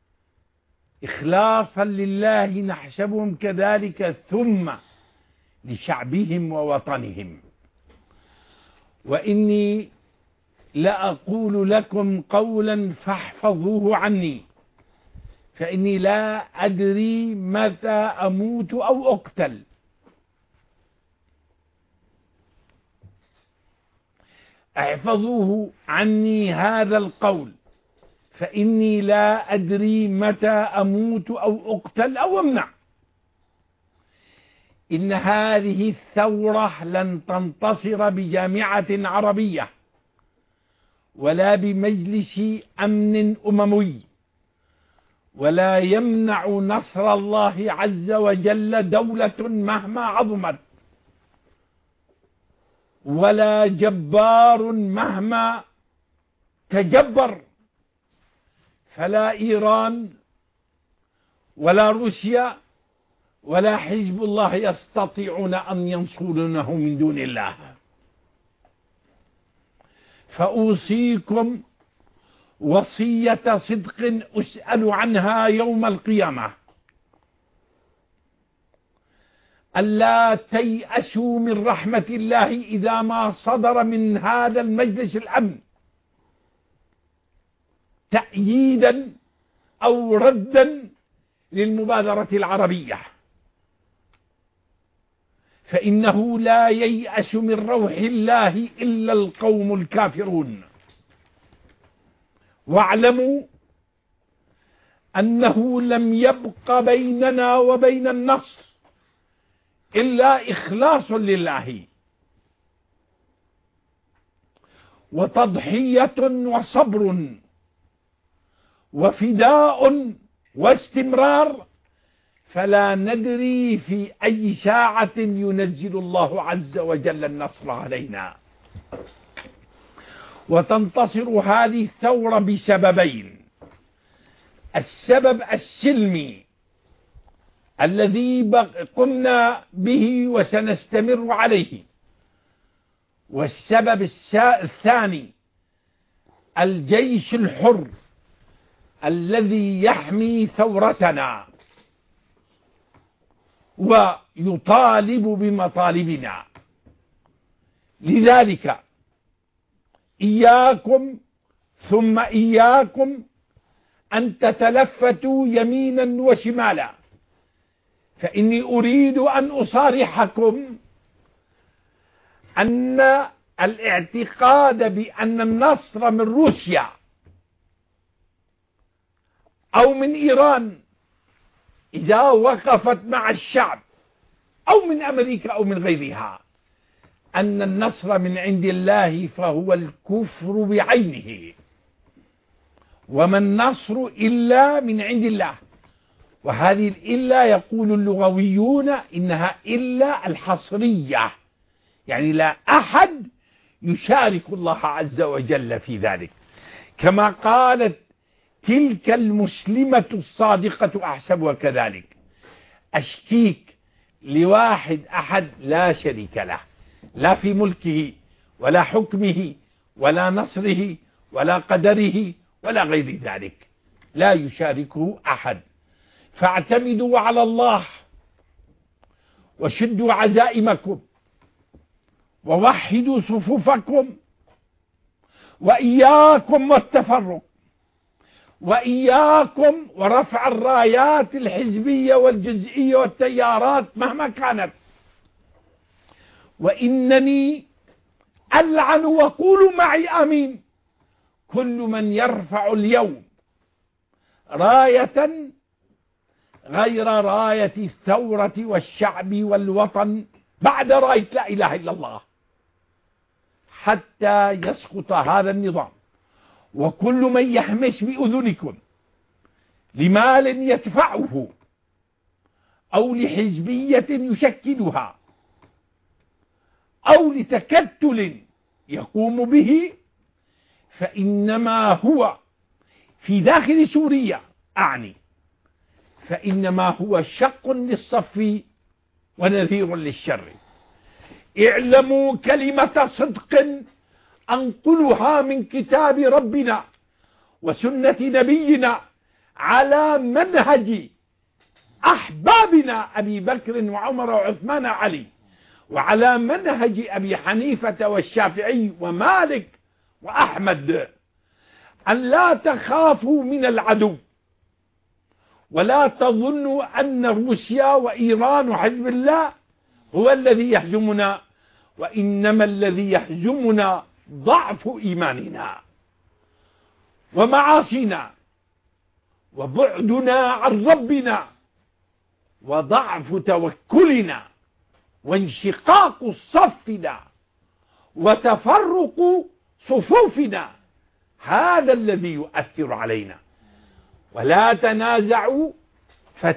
إخلاصا لله، نحسبهم كذلك، ثم لشعبهم ووطنهم. وإني لأقول لكم قولا فاحفظوه عني، فإني لا أدري متى أموت أو أقتل. احفظوه عني هذا القول، فإني لا أدري متى أموت أو أقتل أو أمنع. إن هذه الثورة لن تنتصر بجامعة عربية ولا بمجلس أمن أممي، ولا يمنع نصر الله عز وجل دولة مهما عظمت. ولا جبار مهما تجبر، فلا إيران ولا روسيا ولا حزب الله يستطيعون أن ينصرونه من دون الله. فأوصيكم وصية صدق أسأل عنها يوم القيامة، ألا تيأسوا من رحمة الله إذا ما صدر من هذا المجلس الأمن تأييدا أو ردا للمبادرة العربية، فإنه لا ييأس من روح الله إلا القوم الكافرون. واعلموا أنه لم يبق بيننا وبين النصر إلا إخلاص لله وتضحية وصبر وفداء واستمرار، فلا ندري في أي ساعة ينزل الله عز وجل النصر علينا. وتنتصر هذه الثورة بسببين: السبب السلمي الذي قمنا به وسنستمر عليه، والسبب الثاني الجيش الحر الذي يحمي ثورتنا ويطالب بمطالبنا. لذلك إياكم ثم إياكم أن تتلفتوا يمينا وشمالا، فإني أريد أن أصارحكم أن الاعتقاد بأن النصر من روسيا أو من إيران إذا وقفت مع الشعب أو من أمريكا أو من غيرها أن النصر من عند الله فهو الكفر بعينه، وما النصر إلا من عند الله. وهذه الإلا يقول اللغويون إنها إلا الحصرية، يعني لا أحد يشارك الله عز وجل في ذلك، كما قالت تلك المسلمة الصادقة أحسبها كذلك: أشكيك لواحد أحد لا شريك له، لا في ملكه ولا حكمه ولا نصره ولا قدره ولا غير ذلك، لا يشاركه أحد. فاعتمدوا على الله وشدوا عزائمكم ووحدوا صفوفكم، وإياكم والتفرق، وإياكم ورفع الرايات الحزبية والجزئية والتيارات مهما كانت. وإنني ألعن وقولوا معي آمين كل من يرفع اليوم راية غير راية الثورة والشعب والوطن بعد راية لا إله إلا الله، حتى يسقط هذا النظام. وكل من يحمس بأذنكم لمال يدفعه أو لحزبية يشكلها أو لتكتل يقوم به، فإنما هو في داخل سوريا فإنما هو شق للصف ونذير للشر. اعلموا كلمة صدق أنقلها من كتاب ربنا وسنة نبينا على منهج أحبابنا أبي بكر وعمر وعثمان وعلي، وعلى منهج أبي حنيفة والشافعي ومالك وأحمد، أن لا تخافوا من العدو ولا تظنوا أن روسيا وإيران وحزب الله هو الذي يهزمنا، وإنما الذي يهزمنا ضعف إيماننا ومعاصينا وبعدنا عن ربنا وضعف توكلنا وانشقاق صفنا وتفرق صفوفنا، هذا الذي يؤثر علينا. ولا تنازعوا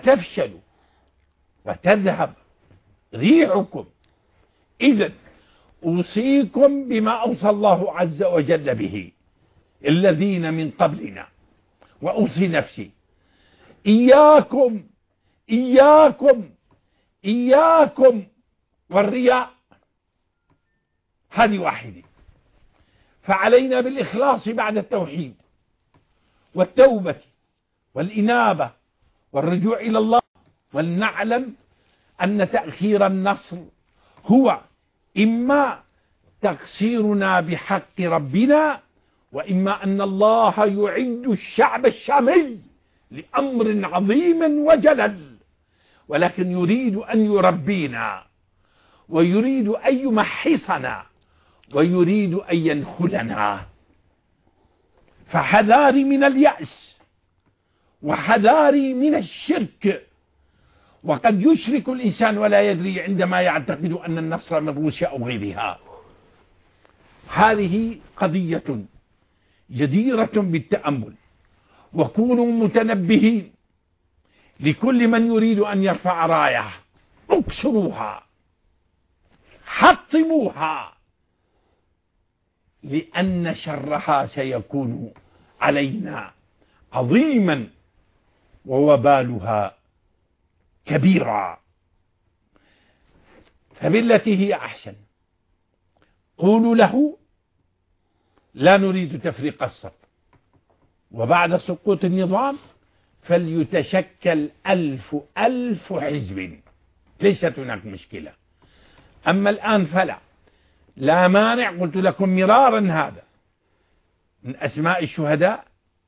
فتفشلوا وتذهب ريحكم. إذن أوصيكم بما أوصى الله عز وجل به الذين من قبلنا، وأوصي نفسي. إياكم إياكم إياكم والرياء، هذه واحدة. فعلينا بالإخلاص بعد التوحيد والتوبة والإنابة والرجوع إلى الله، ولنعلم أن تأخير النصر هو إما تقصيرنا بحق ربنا، وإما أن الله يعد الشعب الشامي لأمر عظيم وجلل، ولكن يريد أن يربينا، ويريد أن يمحصنا، ويريد أن ينخلنا. فحذاري من اليأس، وحذاري من الشرك. وقد يشرك الإنسان ولا يدري عندما يعتقد أن النصر من روسيا أو غيرها. هذه قضية جديرة بالتأمل، وكونوا متنبهين لكل من يريد أن يرفع راية، اكسروها، حطموها، لأن شرها سيكون علينا عظيما ووبالها كبيرا. فبالتي هي أحسن قولوا له لا نريد تفريق الصف، وبعد سقوط النظام فليتشكل ألف حزب، ليست هناك مشكلة. أما الآن فلا، لا مانع، قلت لكم مرارا، هذا من أسماء الشهداء،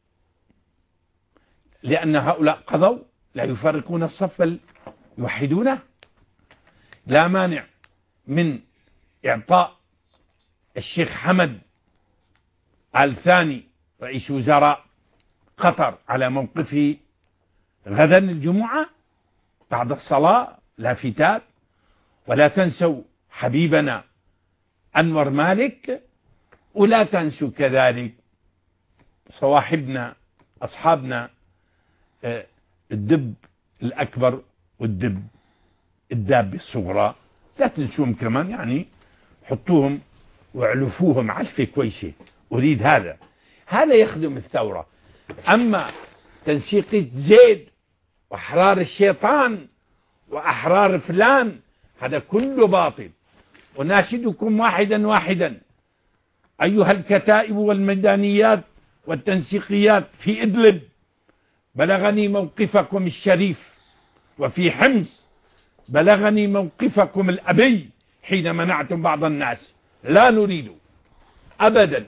لأن هؤلاء قضوا لا يفرقون الصف بل يوحدونه. لا مانع من إعطاء الشيخ حمد آل ثاني رئيس وزراء قطر على موقفه غدا الجمعة بعد الصلاة لافتات. ولا تنسوا حبيبنا أنور مالك، ولا تنسوا كذلك صواحبنا أصحابنا الدب الأكبر والدب الدابة الصغرى، لا تنسوهم كمان، يعني حطوهم واعلفوهم علفة كويسة. أريد هذا يخدم الثورة. أما تنسيقية زيد وأحرار الشيطان وأحرار فلان هذا كله باطل. وناشدكم واحدا أيها الكتائب والميدانيات والتنسيقيات في إدلب، بلغني موقفكم الشريف، وفي حمص بلغني موقفكم الأبي حين منعتم بعض الناس. لا نريد أبدا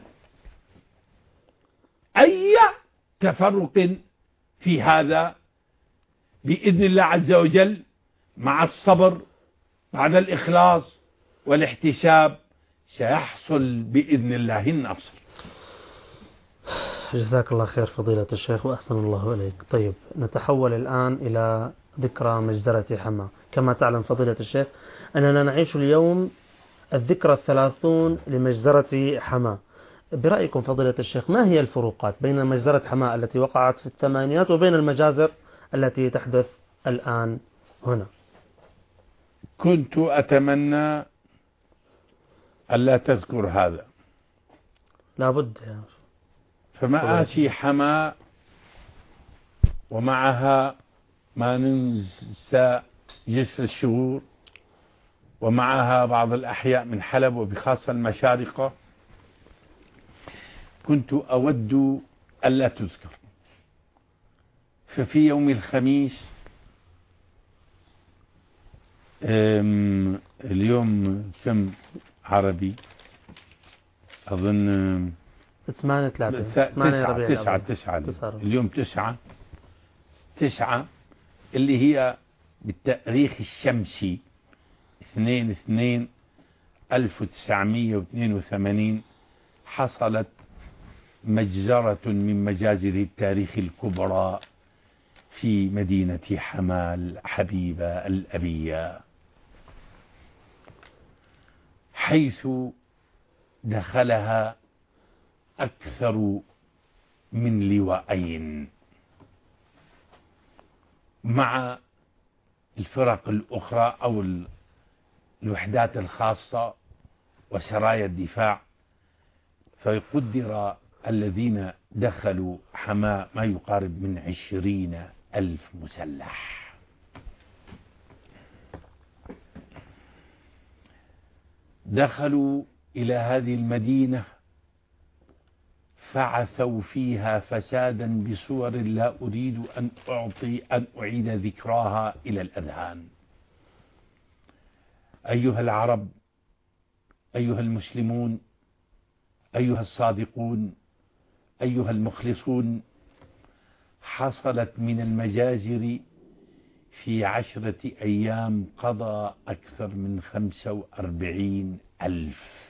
أي تفرق في هذا، بإذن الله عز وجل، مع الصبر بعد الإخلاص والاحتساب سيحصل بإذن الله النصر. جزاك الله خير فضيلة الشيخ وأحسن الله إليك. طيب نتحول الآن إلى ذكرى مجزرة حما. كما تعلم فضيلة الشيخ أننا نعيش اليوم الذكرى 30 لمجزرة حما. برأيكم فضيلة الشيخ ما هي الفروقات بين مجزرة حما التي وقعت في الثمانينات وبين المجازر التي تحدث الآن هنا؟ كنت أتمنى ألا تذكر هذا، لابد يا فمآسي حما ومعها ما ننسى جسر الشغور، ومعها بعض الأحياء من حلب وبخاصة المشارقة، كنت أود ألا تذكر. ففي يوم الخميس اليوم كم عربي أظن 9 اليوم 9 اللي هي بالتاريخ الشمسي 2/2/1982 حصلت مجزرة من مجازر التاريخ الكبرى في مدينة حما الحبيبة الأبية، حيث دخلها أكثر من لواءين مع الفرق الأخرى أو الوحدات الخاصة وسرايا الدفاع، فقدر الذين دخلوا حماة ما يقارب من 20,000 مسلح. دخلوا إلى هذه المدينة فعثوا فيها فسادا بصور لا أريد أن أعيد ذكراها إلى الأذهان. أيها العرب، أيها المسلمون، أيها الصادقون، أيها المخلصون، حصلت من المجازر في 10 أيام قضى أكثر من 45,000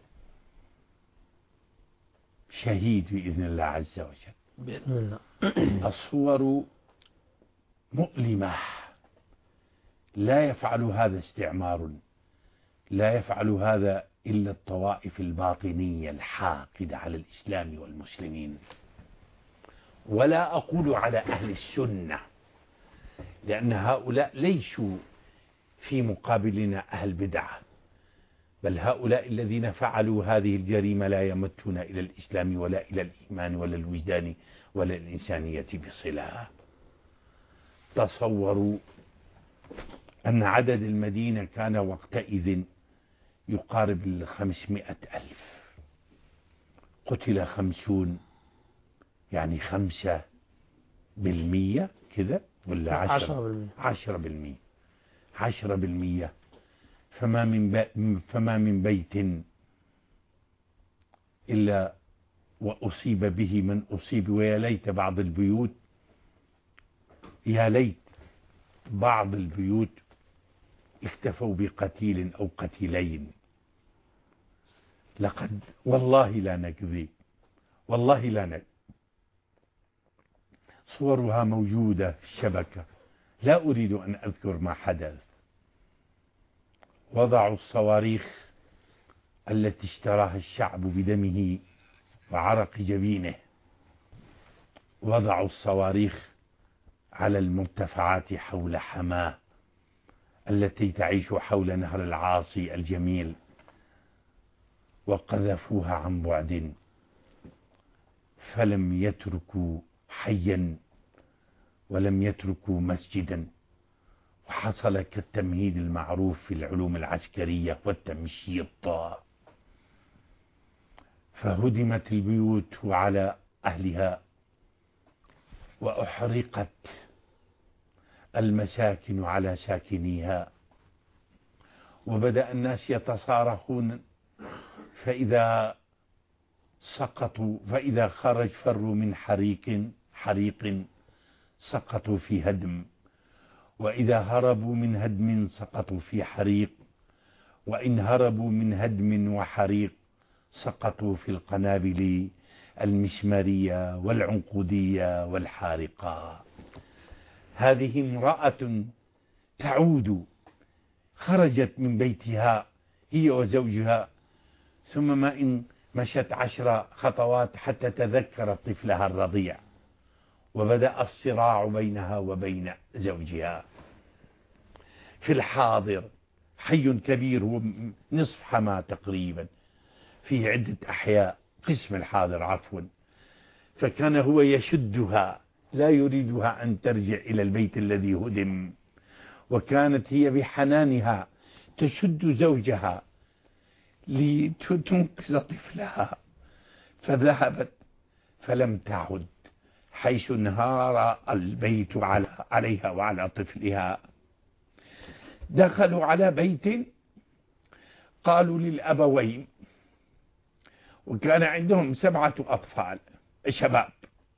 شهيد بإذن الله عز وجل. بإذن الله. الصور مؤلمة. لا يفعل هذا استعمار، لا يفعل هذا إلا الطوائف الباطنية الحاقدة على الإسلام والمسلمين. ولا أقول على أهل السنة، لأن هؤلاء ليسوا في مقابلنا أهل بدعة، بل هؤلاء الذين فعلوا هذه الجريمة لا يمتون إلى الإسلام ولا إلى الإيمان ولا الوجدان ولا الإنسانية بصلة. تصوروا أن عدد المدينة كان وقتئذ يقارب 500,000. قتل 50، يعني 5% كذا ولا 10%. 10%. فما من بيت إلا وأصيب به من أصيب. ويا ليت بعض البيوت، يا ليت بعض البيوت اكتفوا بقتيل أو قتيلين. لقد والله لا نكذب، والله لا نكذب، صورها موجودة في الشبكة، لا أريد أن أذكر ما حدث. وضعوا الصواريخ التي اشتراها الشعب بدمه وعرق جبينه، وضعوا الصواريخ على المرتفعات حول حماة التي تعيش حول نهر العاصي الجميل، وقذفوها عن بعد، فلم يتركوا حيا ولم يتركوا مسجدا. وحصل كالتمهيد المعروف في العلوم العسكرية والتمشيط، فهدمت البيوت وعلى أهلها، وأحرقت المساكن على ساكنيها، وبدأ الناس يتصارخون، فإذا فروا من حريق سقطوا في هدم، وإذا هربوا من هدم سقطوا في حريق، وإن هربوا من هدم وحريق سقطوا في القنابل المسمارية والعنقودية والحارقة. هذه امرأة تعود، خرجت من بيتها هي وزوجها، ثم ما إن مشت 10 خطوات حتى تذكرت طفلها الرضيع، وبدأ الصراع بينها وبين زوجها. في الحاضر حي كبير هو نصف حماة تقريبا، فيه عدة أحياء، قسم الحاضر عفوا، فكان هو يشدها، لا يريدها أن ترجع إلى البيت الذي هدم، وكانت هي بحنانها تشد زوجها لتنقذ طفلها، فذهبت فلم تعد، حيث انهار البيت عليها وعلى طفلها. دخلوا على بيت، قالوا للأبوين، وكان عندهم 7 أطفال شباب،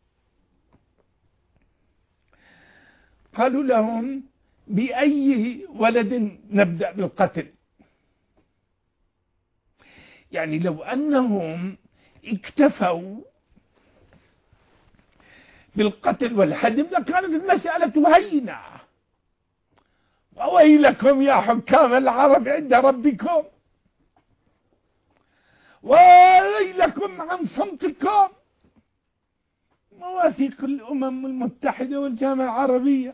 قالوا لهم: بأي ولد نبدأ بالقتل؟ يعني لو أنهم اكتفوا بالقتل والهدم لكانت المسألة هينة. وويلكم يا حكام العرب عند ربكم، وويلكم عن صمتكم. مواثيق الأمم المتحدة والجامعة العربية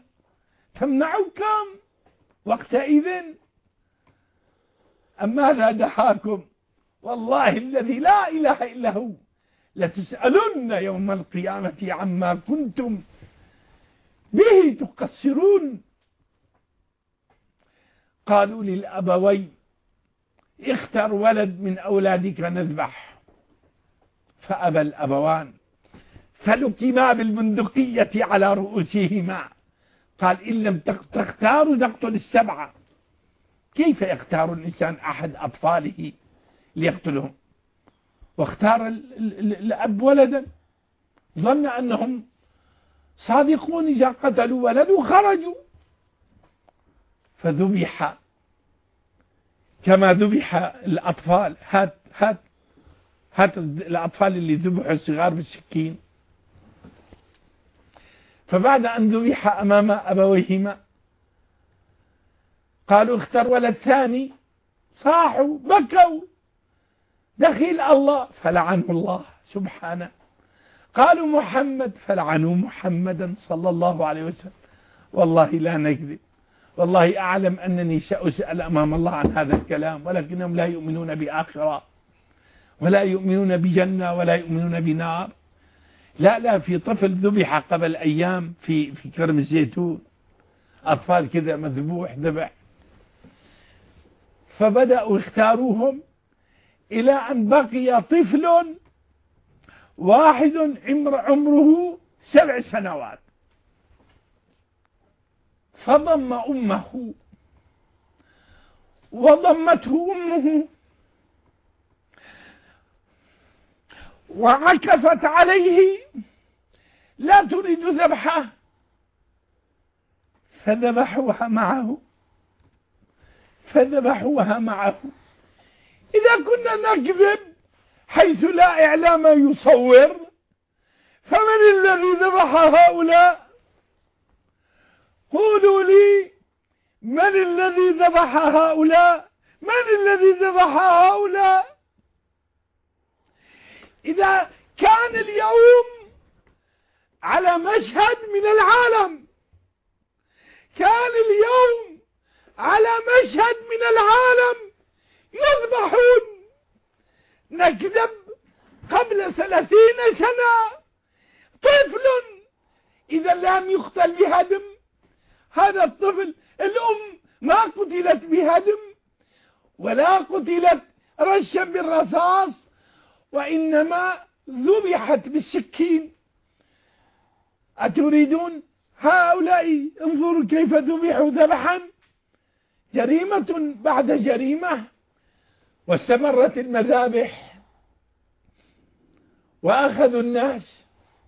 تمنعكم وقتئذ. أم ماذا دحاكم؟ والله الذي لا إله إلا هو لتسألن يوم القيامة عما كنتم به تقصرون. قالوا للأبوين اختر ولد من أولادك نذبح، فأبى الأبوان فلكما بالبندقية على رؤوسهما. قال إن لم تختاروا نقتل السبعة. كيف يختار الإنسان أحد أطفاله ليقتلهم؟ واختار الأب ولدا، ظن أنهم صادقون إذا قتلوا ولد وخرجوا، فذبح كما ذبح الأطفال. هات الأطفال اللي ذبحوا الصغار بالسكين. فبعد أن ذبح أمام أبويهما قالوا اختر ولد ثاني، صاحوا بكوا دخيل الله فلعنه الله سبحانه. قالوا محمد فلعنوا محمدا صلى الله عليه وسلم. والله لا نكذب، والله أعلم أنني سأسأل أمام الله عن هذا الكلام، ولكنهم لا يؤمنون بآخرة ولا يؤمنون بجنة ولا يؤمنون بنار. لا في طفل ذبح قبل أيام في كرم الزيتون، أطفال كذا مذبوح ذبح. فبدأوا يختاروهم إلى أن بقي طفل واحد عمره 7 سنوات، فضم أمه وضمته أمه وعكفت عليه لا تريد ذبحه، فذبحوها معه. إذا كنا نكذب حيث لا إعلام يصور، فمن الذي ذبح هؤلاء؟ قولوا لي من الذي ذبح هؤلاء؟ إذا كان اليوم على مشهد من العالم، يذبحون، نكذب قبل 30 سنة طفل إذا لم يقتل بهدم، هذا الطفل الأم ما قتلت بهدم ولا قتلت رشا بالرصاص، وإنما ذبحت بالسكين. أتريدون هؤلاء انظروا كيف ذبحوا ذبحا، جريمة بعد جريمة، واستمرت المذابح وأخذوا الناس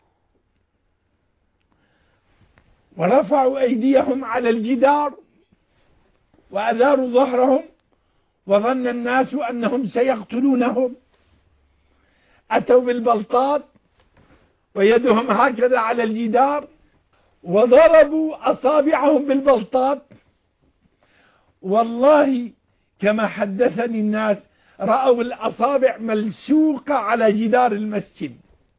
ورفعوا أيديهم على الجدار وأداروا ظهرهم، وظن الناس أنهم سيقتلونهم. أتوا بالبلطات ويدهم هكذا على الجدار وضربوا أصابعهم بالبلطات. والله كما حدثني الناس رأوا الأصابع ملسوقة على جدار المسجد،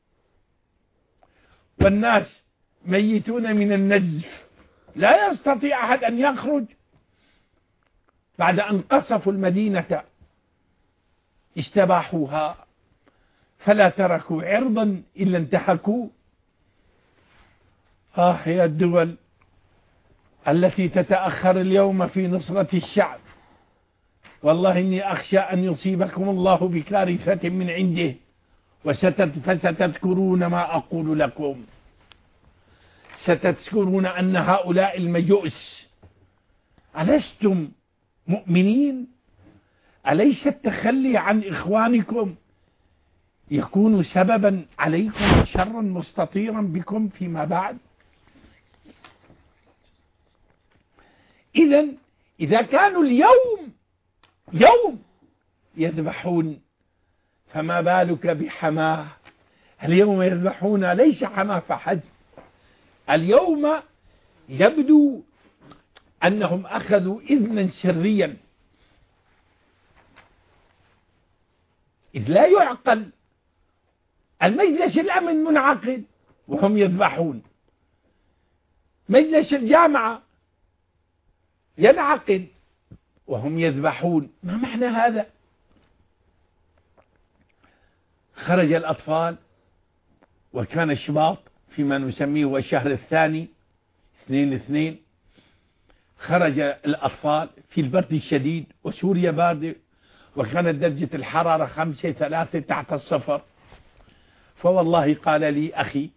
والناس ميتون من النزف، لا يستطيع أحد أن يخرج. بعد أن قصفوا المدينة استباحوها، فلا تركوا عرضا إلا انتهكوا. يا الدول التي تتأخر اليوم في نصرة الشعب، والله إني أخشى أن يصيبكم الله بكارثة من عنده، فستذكرون ما أقول لكم. ستذكرون أن هؤلاء المجوس ألستم مؤمنين؟ أليس التخلي عن إخوانكم يكون سببا عليكم شرا مستطيرا بكم فيما بعد؟ إذا كانوا اليوم يذبحون، فما بالك بحماه؟ اليوم يذبحون ليس حماه فحسب، اليوم يبدو أنهم أخذوا إذنا سريا، إذ لا يعقل المجلس الأمن منعقد وهم يذبحون، مجلس الجامعة ينعقد وهم يذبحون. ما معنى هذا؟ خرج الأطفال، وكان شباط فيما نسميه هو الشهر الثاني 2/2. خرج الأطفال في البرد الشديد، وسوريا باردة، وكانت درجة الحرارة 5-3 تحت الصفر. فوالله قال لي أخي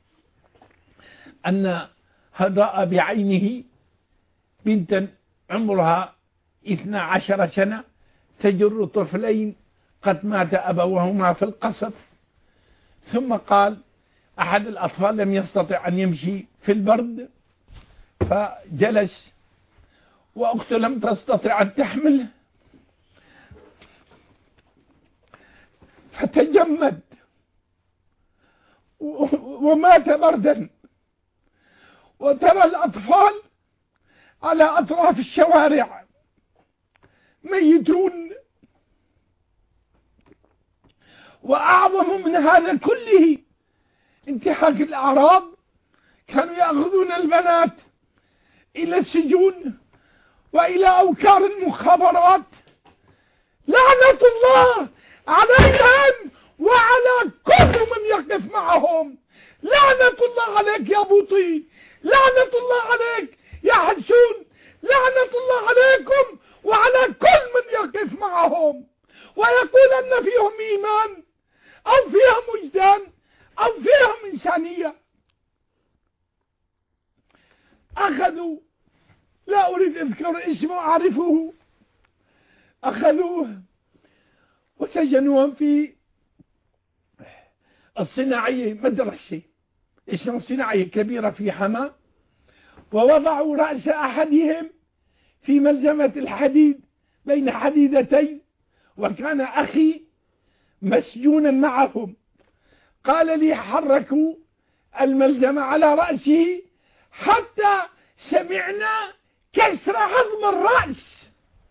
أن رأى بعينه بنتا عمرها 12 سنة تجر طفلين قد مات أبوهما في القصف. ثم قال أحد الأطفال لم يستطع أن يمشي في البرد فجلس، وأخته لم تستطع أن تحمله فتجمد ومات بردا. وترى الأطفال على أطراف الشوارع ميتون. وأعظم من هذا كله انتهاك الأعراض، كانوا يأخذون البنات إلى السجون وإلى أوكار المخابرات. لعنة الله عليهم وعلى كل من يقف معهم. لعنة الله عليك يا بوطي، لعنة الله عليك يا حسون، لعنة الله عليكم وعلى كل من يقف معهم ويقول أن فيهم إيمان أو فيهم وجدان أو فيهم إنسانية. أخذوا، لا أريد أذكر اسمه أعرفه، أخذوه وسجنوهم في الصناعية، مدرسة اسمها صناعية كبيرة في حماة، ووضعوا رأس أحدهم في ملزمة الحديد بين حديدتين، وكان أخي مسجونا معهم. قال لي حركوا الملزمة على رأسه حتى سمعنا كسر عظم الرأس.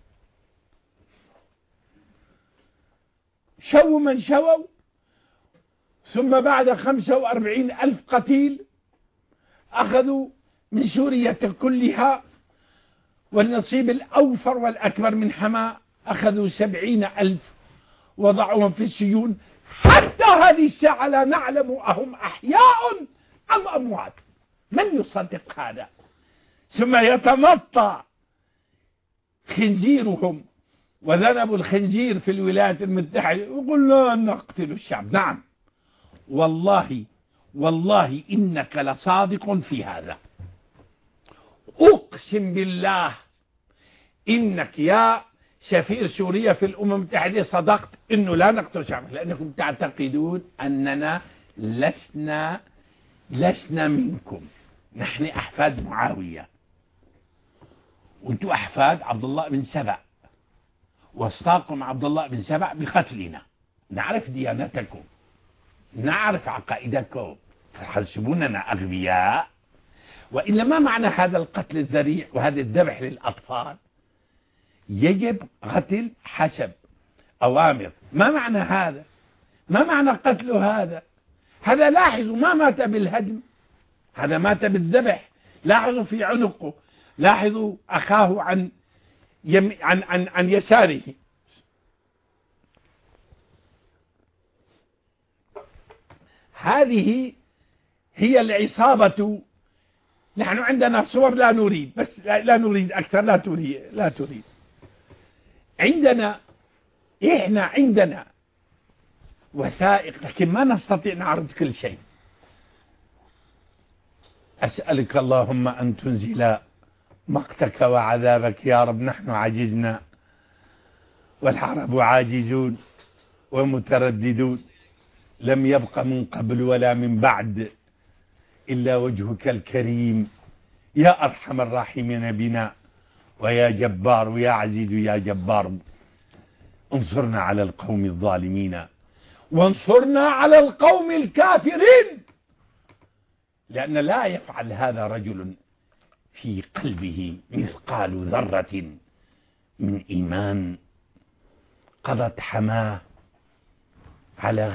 شووا من شووا. ثم بعد 45,000 قتيل أخذوا من سوريا كلها، والنصيب الأوفر والأكبر من حماة أخذوا 70,000 وضعوهم في السجون. حتى هذه الساعة لا نعلم أهم أحياء أم أموات. من يصدق هذا؟ ثم يتمطى خنزيرهم وذنب الخنزير في الولايات المتحدة ويقول لا نقتل الشعب. نعم والله إنك لصادق في هذا. أقسم بالله إنك يا سفير سوريا في الأمم المتحدة صدقت إنه لا نقتل شعبك، لأنكم تعتقدون أننا لسنا منكم. نحن أحفاد معاوية وأنتم أحفاد عبد الله بن سبأ، وصاكم عبد الله بن سبأ بقتلنا. نعرف ديانتكم، نعرف عقائدكم، تحسبوننا أغبياء. وإلا ما معنى هذا القتل الذريع وهذا الذبح للأطفال؟ يجب قتل حسب أوامر. ما معنى هذا؟ ما معنى قتل هذا؟ هذا لاحظوا ما مات بالهدم، هذا مات بالذبح. لاحظوا في عنقه، لاحظوا أخاه عن يساره. هذه هي العصابة. نحن عندنا صور لا نريد، بس لا نريد أكثر، لا تريد. إحنا عندنا وثائق، لكن ما نستطيع نعرض كل شيء. أسألك اللهم أن تنزل مقتك وعذابك يا رب. نحن عجزنا والعرب عاجزون ومترددون. لم يبق من قبل ولا من بعد إلا وجهك الكريم يا أرحم الراحمين بنا، ويا جبار ويا عزيز يا جبار. انصرنا على القوم الظالمين وانصرنا على القوم الكافرين، لأن لا يفعل هذا رجل في قلبه مثقال ذرة من إيمان. قضت حماه على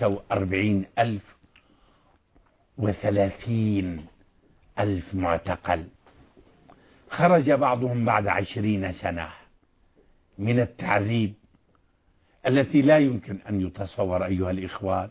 45,030 معتقل. خرج بعضهم بعد 20 سنة من التعذيب التي لا يمكن أن يتصور أيها الإخوان.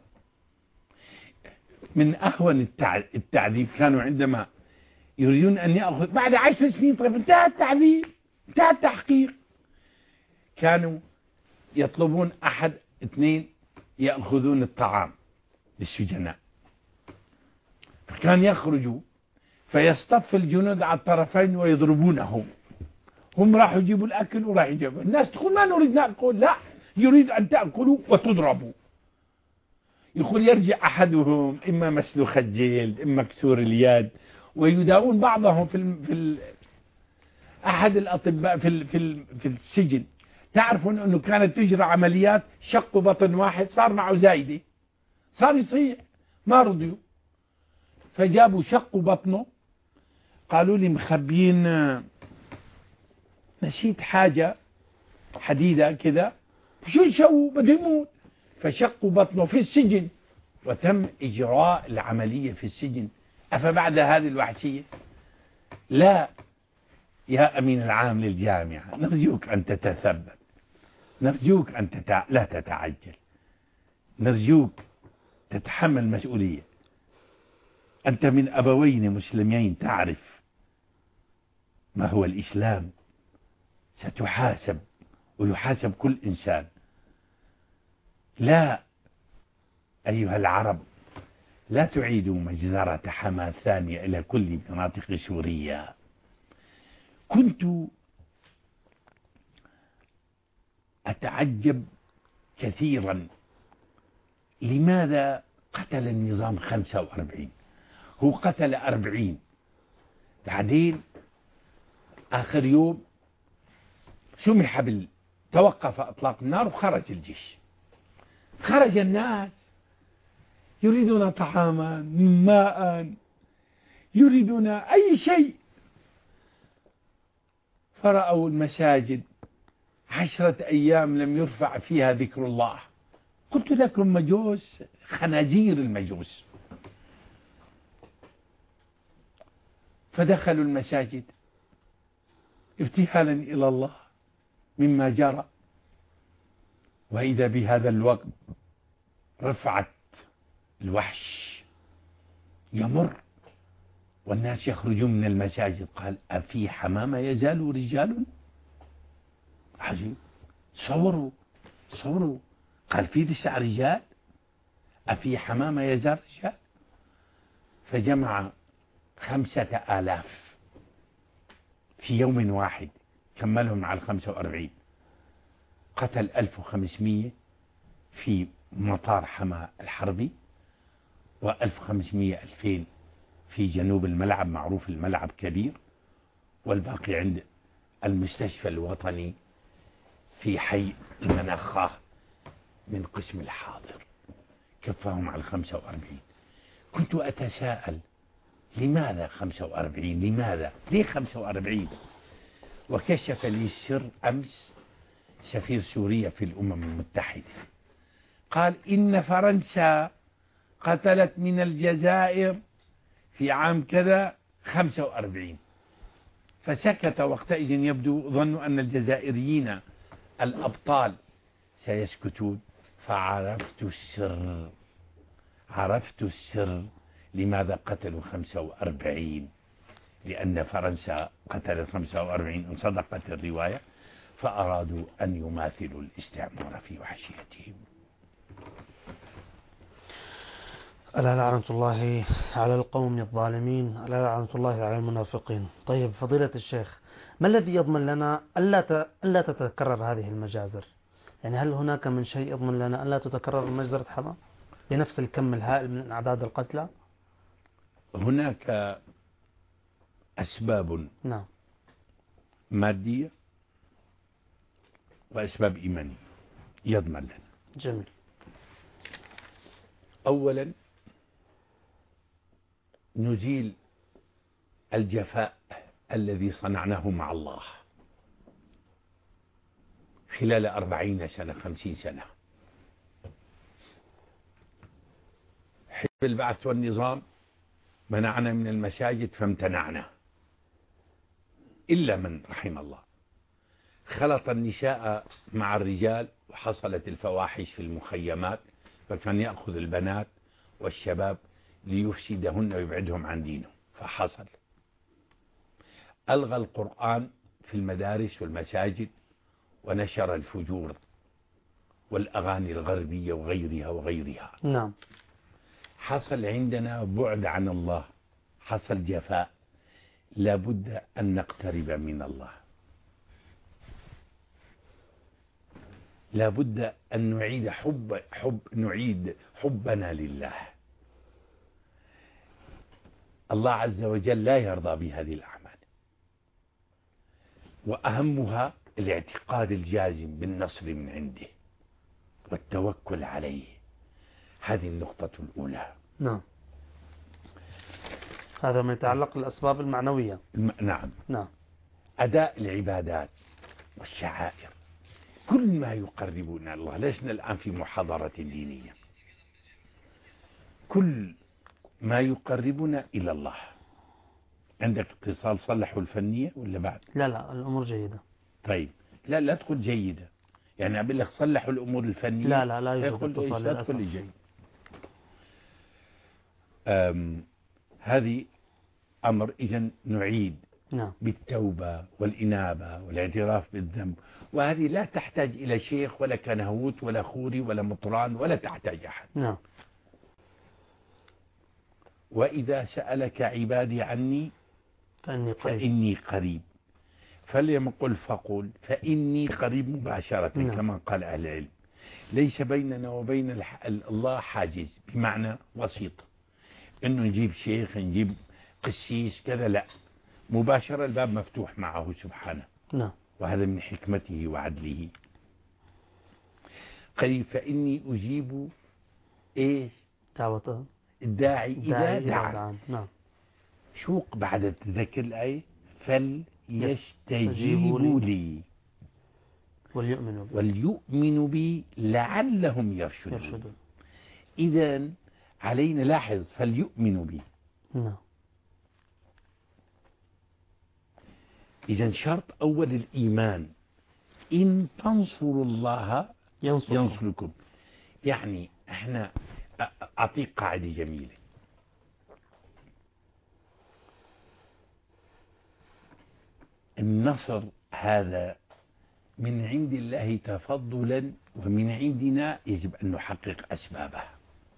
من أهون التعذيب كانوا عندما يريدون أن يأخذ بعد 10 سنين، طيب انتهى التعذيب، انتهى التحقيق، كانوا يطلبون 1 2 يأخذون الطعام للسجناء، فكان يخرجوا فيصطف الجنود على الطرفين ويضربونهم. هم راحوا يجيبوا الأكل وراح يجيبوا، الناس تقول ما نريد نأكل، لا يريد أن تأكلوا وتضربوا. يقول يرجع أحدهم إما مسلوخ الجلد إما مكسور اليد، ويداوون بعضهم أحد الأطباء في السجن. تعرفون أنه كانت تجرى عمليات شق بطن واحد صار معه زايدة، صار يصيح، ما رضيوا فجابوا شقوا بطنه. قالوا لي مخبيين نسيت حاجة حديدة كذا، شو يسووا بده يموت، فشقوا بطنه في السجن وتم إجراء العملية في السجن. أفبعد هذه الوحشية؟ لا يا أمين العام للجامعة، نرجوك أن تتثبت، نرجوك أن لا تتعجل، نرجوك تتحمل مسؤولية. أنت من أبوين مسلمين، تعرف ما هو الإسلام، ستحاسب ويحاسب كل إنسان. لا أيها العرب، لا تعيدوا مجزرة حما ثانية إلى كل مناطق سوريا. كنت أتعجب كثيرا لماذا قتل النظام 45، هو قتل 40، بعدين آخر يوم سمح توقف إطلاق النار وخرج الجيش. خرج الناس يريدون طعاما ماء، يريدون أي شيء، فرأوا المساجد 10 أيام لم يرفع فيها ذكر الله. قلت لكم مجوس، خنازير المجوس. فدخلوا المساجد ابتهالا إلى الله مما جرى، وإذا بهذا الوقت رفعت الوحش يمر والناس يخرجون من المساجد. قال أفي حمامة يزال رجال؟ عجيب، صوروا قال في 9 رجال، أفي حمامة يزال رجال؟ فجمع 5000 في يوم واحد، كملهم على 45، قتل 1500 في مطار حما الحربي، و1500 2000 في جنوب الملعب، معروف الملعب كبير، والباقي عند المستشفى الوطني في حي المناخة من قسم الحاضر، كفاهم على 45. كنت أتساءل لماذا 45؟ لماذا؟ ليه 45؟ وكشف لي السر أمس سفير سوريا في الأمم المتحدة، قال إن فرنسا قتلت من الجزائر في عام كذا 45، فسكت وقتئذ. يبدو ظنوا أن الجزائريين الأبطال سيسكتون، فعرفت السر، عرفت السر لماذا قتلوا 45، لأن فرنسا قتلت 45 إن صدقت الرواية، فأرادوا أن يماثلوا الاستعمار في وحشيتهم. ألا لعنة الله على القوم الظالمين، ألا لعنة الله على المنافقين. طيب فضيلة الشيخ، ما الذي يضمن لنا ألا تتكرر هذه المجازر؟ يعني هل هناك من شيء يضمن لنا ألا تتكرر مجزرة حما بنفس الكم الهائل من أعداد القتلى؟ هناك أسباب نعم مادية وأسباب إيمانية يضمن لنا. جميل. أولا نزيل الجفاء الذي صنعناه مع الله خلال 40 سنة 50 سنة. حزب البعث والنظام منعنا من المساجد فامتنعنا إلا من رحم الله. خلط النساء مع الرجال وحصلت الفواحش في المخيمات، فكان يأخذ البنات والشباب ليفسدهن ويبعدهم عن دينه، فحصل ألغى القرآن في المدارس والمساجد ونشر الفجور والأغاني الغربية وغيرها وغيرها. نعم. حصل عندنا بعد عن الله، حصل جفاء، لابد أن نقترب من الله، لابد أن نعيد حبنا لله. الله عز وجل لا يرضى بهذه الأعمال، وأهمها الاعتقاد الجازم بالنصر من عنده والتوكل عليه. هذه النقطة الأولى. نعم. هذا ما يتعلق بالأسباب المعنوية. نعم. نعم. أداء العبادات والشعائر، كل ما يقربنا الله. لسنا الآن في محاضرة دينية، كل ما يقربنا إلى الله. عندك اتصال صلحوا الفنية ولا بعد؟ لا لا، الأمور جيدة. طيب لا تقول جيدة، يعني أقول لك صلحوا الأمور الفنية. لا يوجد اتصال للأسف. جيد. هذه أمر إذن نعيد. نعم. بالتوبة والإنابة والاعتراف بالذنب، وهذه لا تحتاج إلى شيخ ولا كنهوت ولا خوري ولا مطران، ولا تحتاج أحد. نعم. وإذا سألك عبادي عني فإني قريب، فلم قل فقل فإني قريب مباشرة. نعم. كما قال أهل العلم ليس بيننا وبين الله حاجز، بمعنى وسيط، إنه نجيب شيخ نجيب قسيس كذا، لا، مباشرة الباب مفتوح معه سبحانه. نعم. وهذا من حكمته وعدله. قريب فإني أجيب إيش؟ دعوة الداعي إذا دعا. نعم. شوق بعد تذكر الآية فليستجيبوا لي وليؤمنوا بي لعلهم يرشدون. إذن علينا لاحظ فليؤمنوا بي. نعم. إذن شرط أول الإيمان، إن تنصروا الله ينصركم. يعني احنا أعطيك قاعدة جميلة، النصر هذا من عند الله تفضلا، ومن عندنا يجب أن نحقق أسبابها.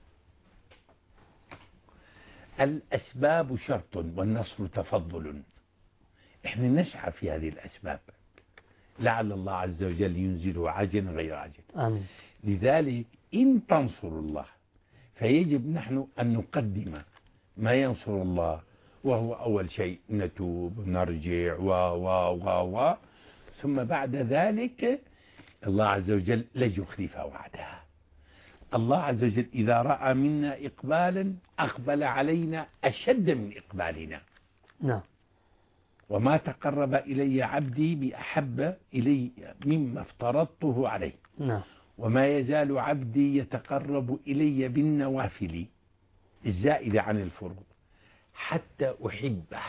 الأسباب شرط والنصر تفضل، احنا نسعى في هذه الأسباب لعل الله عز وجل ينزله عاجلا غير عاجل. آمين. لذلك إن تنصروا الله فيجب نحن أن نقدم ما ينصر الله، وهو أول شيء نتوب نرجع و ثم بعد ذلك الله عز وجل لا يخلف وعدها. الله عز وجل إذا رأى منا إقبالا أقبل علينا أشد من إقبالنا. نعم. وما تقرب إلي عبدي بأحب إلي مما افترضته عليه. نعم. وما يزال عبدي يتقرب إلي بالنوافل الزائدة عن الفروض حتى أحبه.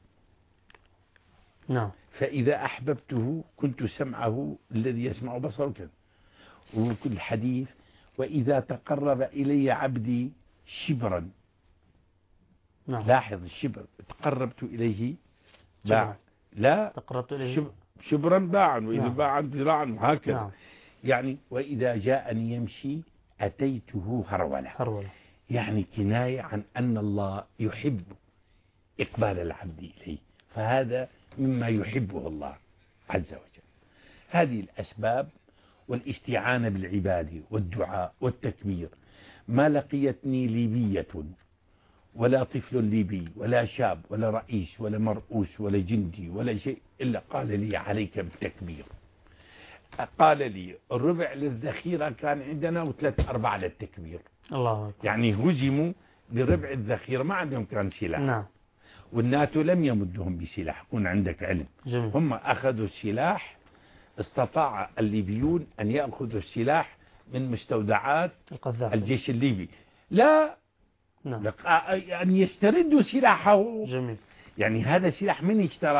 نعم. فإذا أحببته كنت سمعه الذي يسمع بصره، وكل حديث وإذا تقرب إلي عبدي شبرا. نعم. لاحظ الشبر، تقربت إليه باعا، لا تقربت إليه شبرا باعا، وإذا نعم. باعا ذراعا، وهكذا. نعم. يعني وإذا جاءني يمشي أتيته هرولة. يعني كناية عن أن الله يحب إقبال العبد إليه، فهذا مما يحبه الله عز وجل. هذه الأسباب والاستعانة بالعبادة والدعاء والتكبير. ما لقيتني ليبية ولا طفل ليبي ولا شاب ولا رئيس ولا مرؤوس ولا جندي ولا شيء إلا قال لي عليك بالتكبير. قال لي الربع للذخيرة كان عندنا و3/4 للتكبير. الله أكبر. يعني هزموا بربع الذخيرة، ما عندهم كان سلاح. نعم. والناتو لم يمدهم بسلاح، كون عندك علم. جميل. هم أخذوا السلاح، استطاع الليبيون أن يأخذوا السلاح من مستودعات القذافي الجيش الليبي. لا، نعم. يعني يستردوا سلاحه. جميل. يعني هذا سلاح من اشترى؟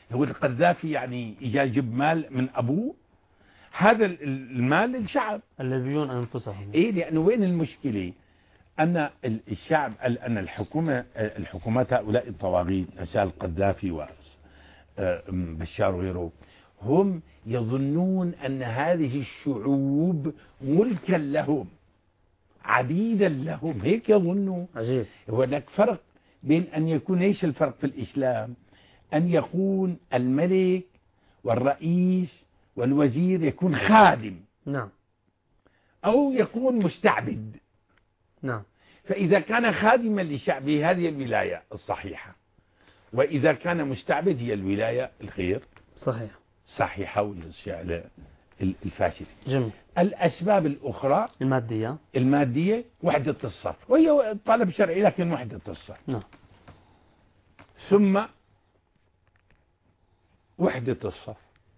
هو القذافي يعني إجا يجيب مال من أبوه، هذا المال للشعب الليبيون أنفسهم. إيه، لأنه وين المشكلة؟ أن الشعب، أن الحكومات هؤلاء الطواغيت أمثال القذافي وبشار وغيره، هم يظنون أن هذه الشعوب ملكا لهم، عبيدا لهم، هيك يظنوا. عجيب. هناك فرق بين أن يكون، ايش الفرق في الإسلام؟ أن يكون الملك والرئيس والوزير يكون خادم، نعم، أو يكون مستعبد. نعم. فإذا كان خادما لشعبه هذه الولاية الصحيحة، وإذا كان مستعبد هي الولاية الغير صحيحة والفاشلة. جميل. الأسباب الأخرى المادية وحدة الصف، وهي طلب شرعي لكن وحدة الصف. نعم. ثم وحدة الصف،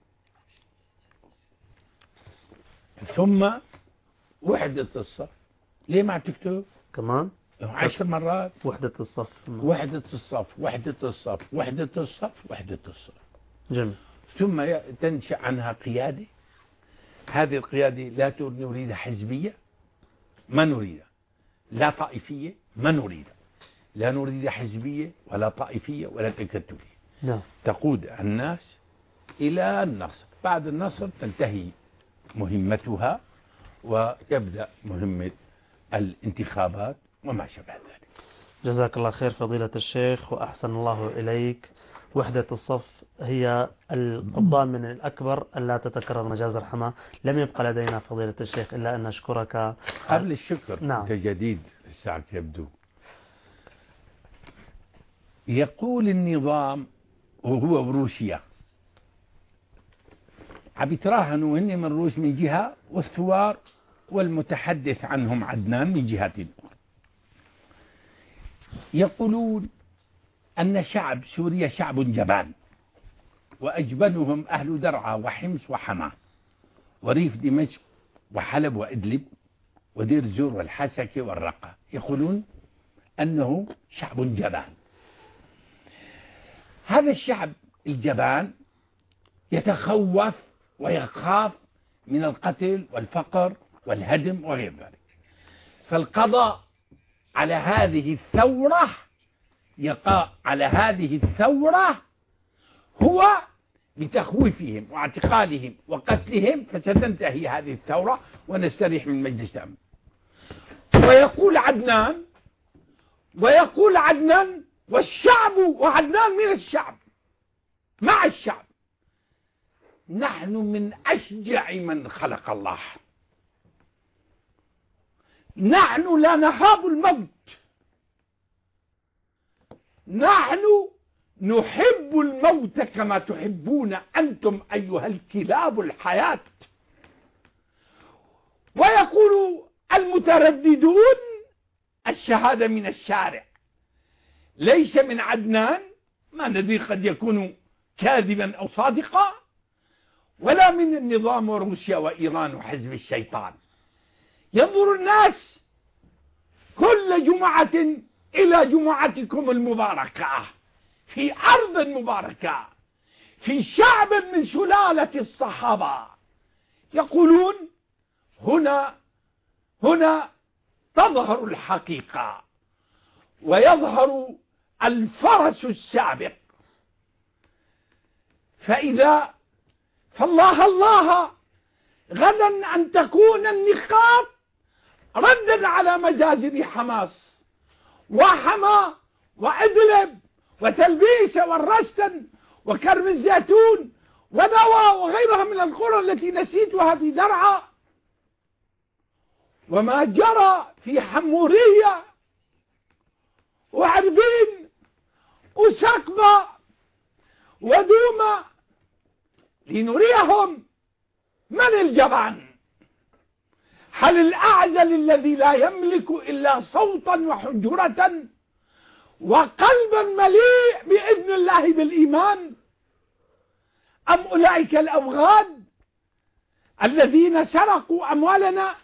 ثم وحدة الصف. ليه ما تكتب كمان 10 مرات؟ وحدة الصف، وحدة الصف، وحدة الصف، وحدة الصف، وحدة الصف. جميل. ثم تنشأ عنها قيادة. هذه القيادة لا نريد حزبية، ما نريدها. لا طائفية، ما نريدها. لا نريد حزبية ولا طائفية ولا تكتلية. نعم. تقود الناس إلى النصر، بعد النصر تنتهي مهمتها ويبدأ مهمة الانتخابات وما شابه ذلك. جزاك الله خير فضيلة الشيخ وأحسن الله إليك. وحدة الصف هي الضامن الأكبر ألا تتكرر مجازر حماة. لم يبقى لدينا فضيلة الشيخ إلا أن نشكرك. قبل الشكر، نعم. جديد الساعة يبدو. يقول النظام وهو بروسيا، عم يتراهنوا هن من روس من جهة والثوار والمتحدث عنهم عدنان من جهة أخرى. يقولون أن شعب سوريا شعب جبان، وأجبنهم أهل درعا وحمص وحما وريف دمشق وحلب وإدلب ودير الزور والحسكة والرقة. يقولون أنه شعب جبان. هذا الشعب الجبان يتخوف ويخاف من القتل والفقر والهدم وغير ذلك. فالقضاء على هذه الثورة، يقع على هذه الثورة هو بتخويفهم واعتقالهم وقتلهم، فستنتهي هذه الثورة ونستريح من مجلس الأمن. ويقول عدنان والشعب، وعدنان من الشعب مع الشعب، نحن من أشجع من خلق الله، نحن لا نخاف الموت، نحن نحب الموت كما تحبون أنتم أيها الكلاب الحياة. ويقول المترددون الشهادة من الشارع، ليس من عدنان، ما ندري قد يكون كاذبا أو صادقا، ولا من النظام وروسيا وإيران وحزب الشيطان. ينظر الناس كل جمعة إلى جمعتكم المباركة في أرض مباركة في شعب من سلالة الصحابة. يقولون هنا تظهر الحقيقة ويظهر الفرس السابق. فالله غدا أن تكون النقاط ردا على مجازر حماس وحما وإدلب وتلبيس والرستن وكرم الزيتون ونوى وغيرها من القرى التي نسيتها في درعا، وما جرى في حمورية وعربين وسقبة ودومة، لنريهم من الجبان. هل الأعزل الذي لا يملك إلا صوتا وحنجرة وقلبا مليء بإذن الله بالإيمان، أم أولئك الأوغاد الذين سرقوا أموالنا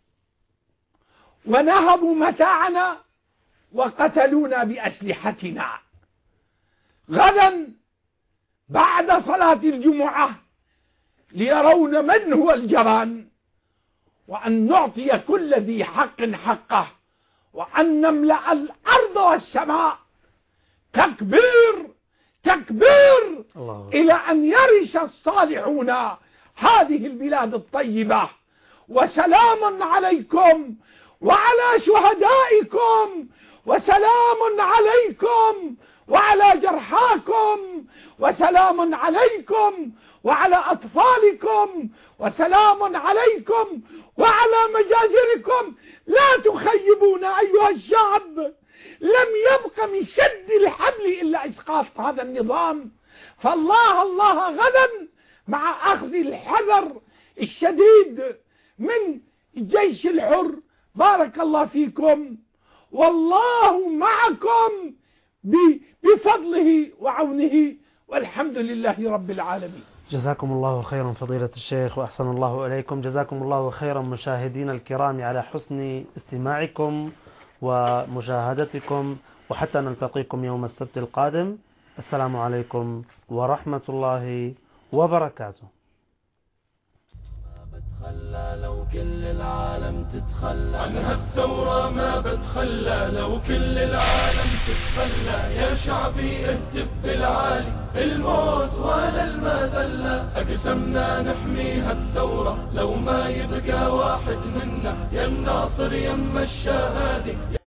ونهبوا متاعنا وقتلونا بأسلحتنا؟ غدا بعد صلاة الجمعة ليرون من هو الجبان، وأن نعطي كل ذي حق حقه، وأن نملأ الأرض والسماء تكبير تكبير إلى أن يرث الصالحون هذه البلاد الطيبة. وسلام عليكم وعلى شهدائكم، وسلام عليكم وعلى جرحاكم، وسلام عليكم وعلى أطفالكم، وسلام عليكم وعلى مجازركم. لا تخيبون أيها الشعب، لم يبق من شد الحبل إلا إسقاط هذا النظام. فالله غدا مع أخذ الحذر الشديد من الجيش الحر. بارك الله فيكم، والله معكم بفضله وعونه، والحمد لله رب العالمين. جزاكم الله خيرا فضيلة الشيخ وأحسن الله إليكم. جزاكم الله خيرا مشاهدينا الكرام على حسن استماعكم ومشاهدتكم، وحتى نلتقيكم يوم السبت القادم. السلام عليكم ورحمة الله وبركاته. لو كل العالم تتخلى عنها الثورة، ما بتخلى لو كل العالم تتخلى. يا شعبي اهتف بالعالي، الموت ولا المذلة. أقسمنا نحميها الثورة لو ما يبقى واحد منا، يا الناصر يا الشهادي.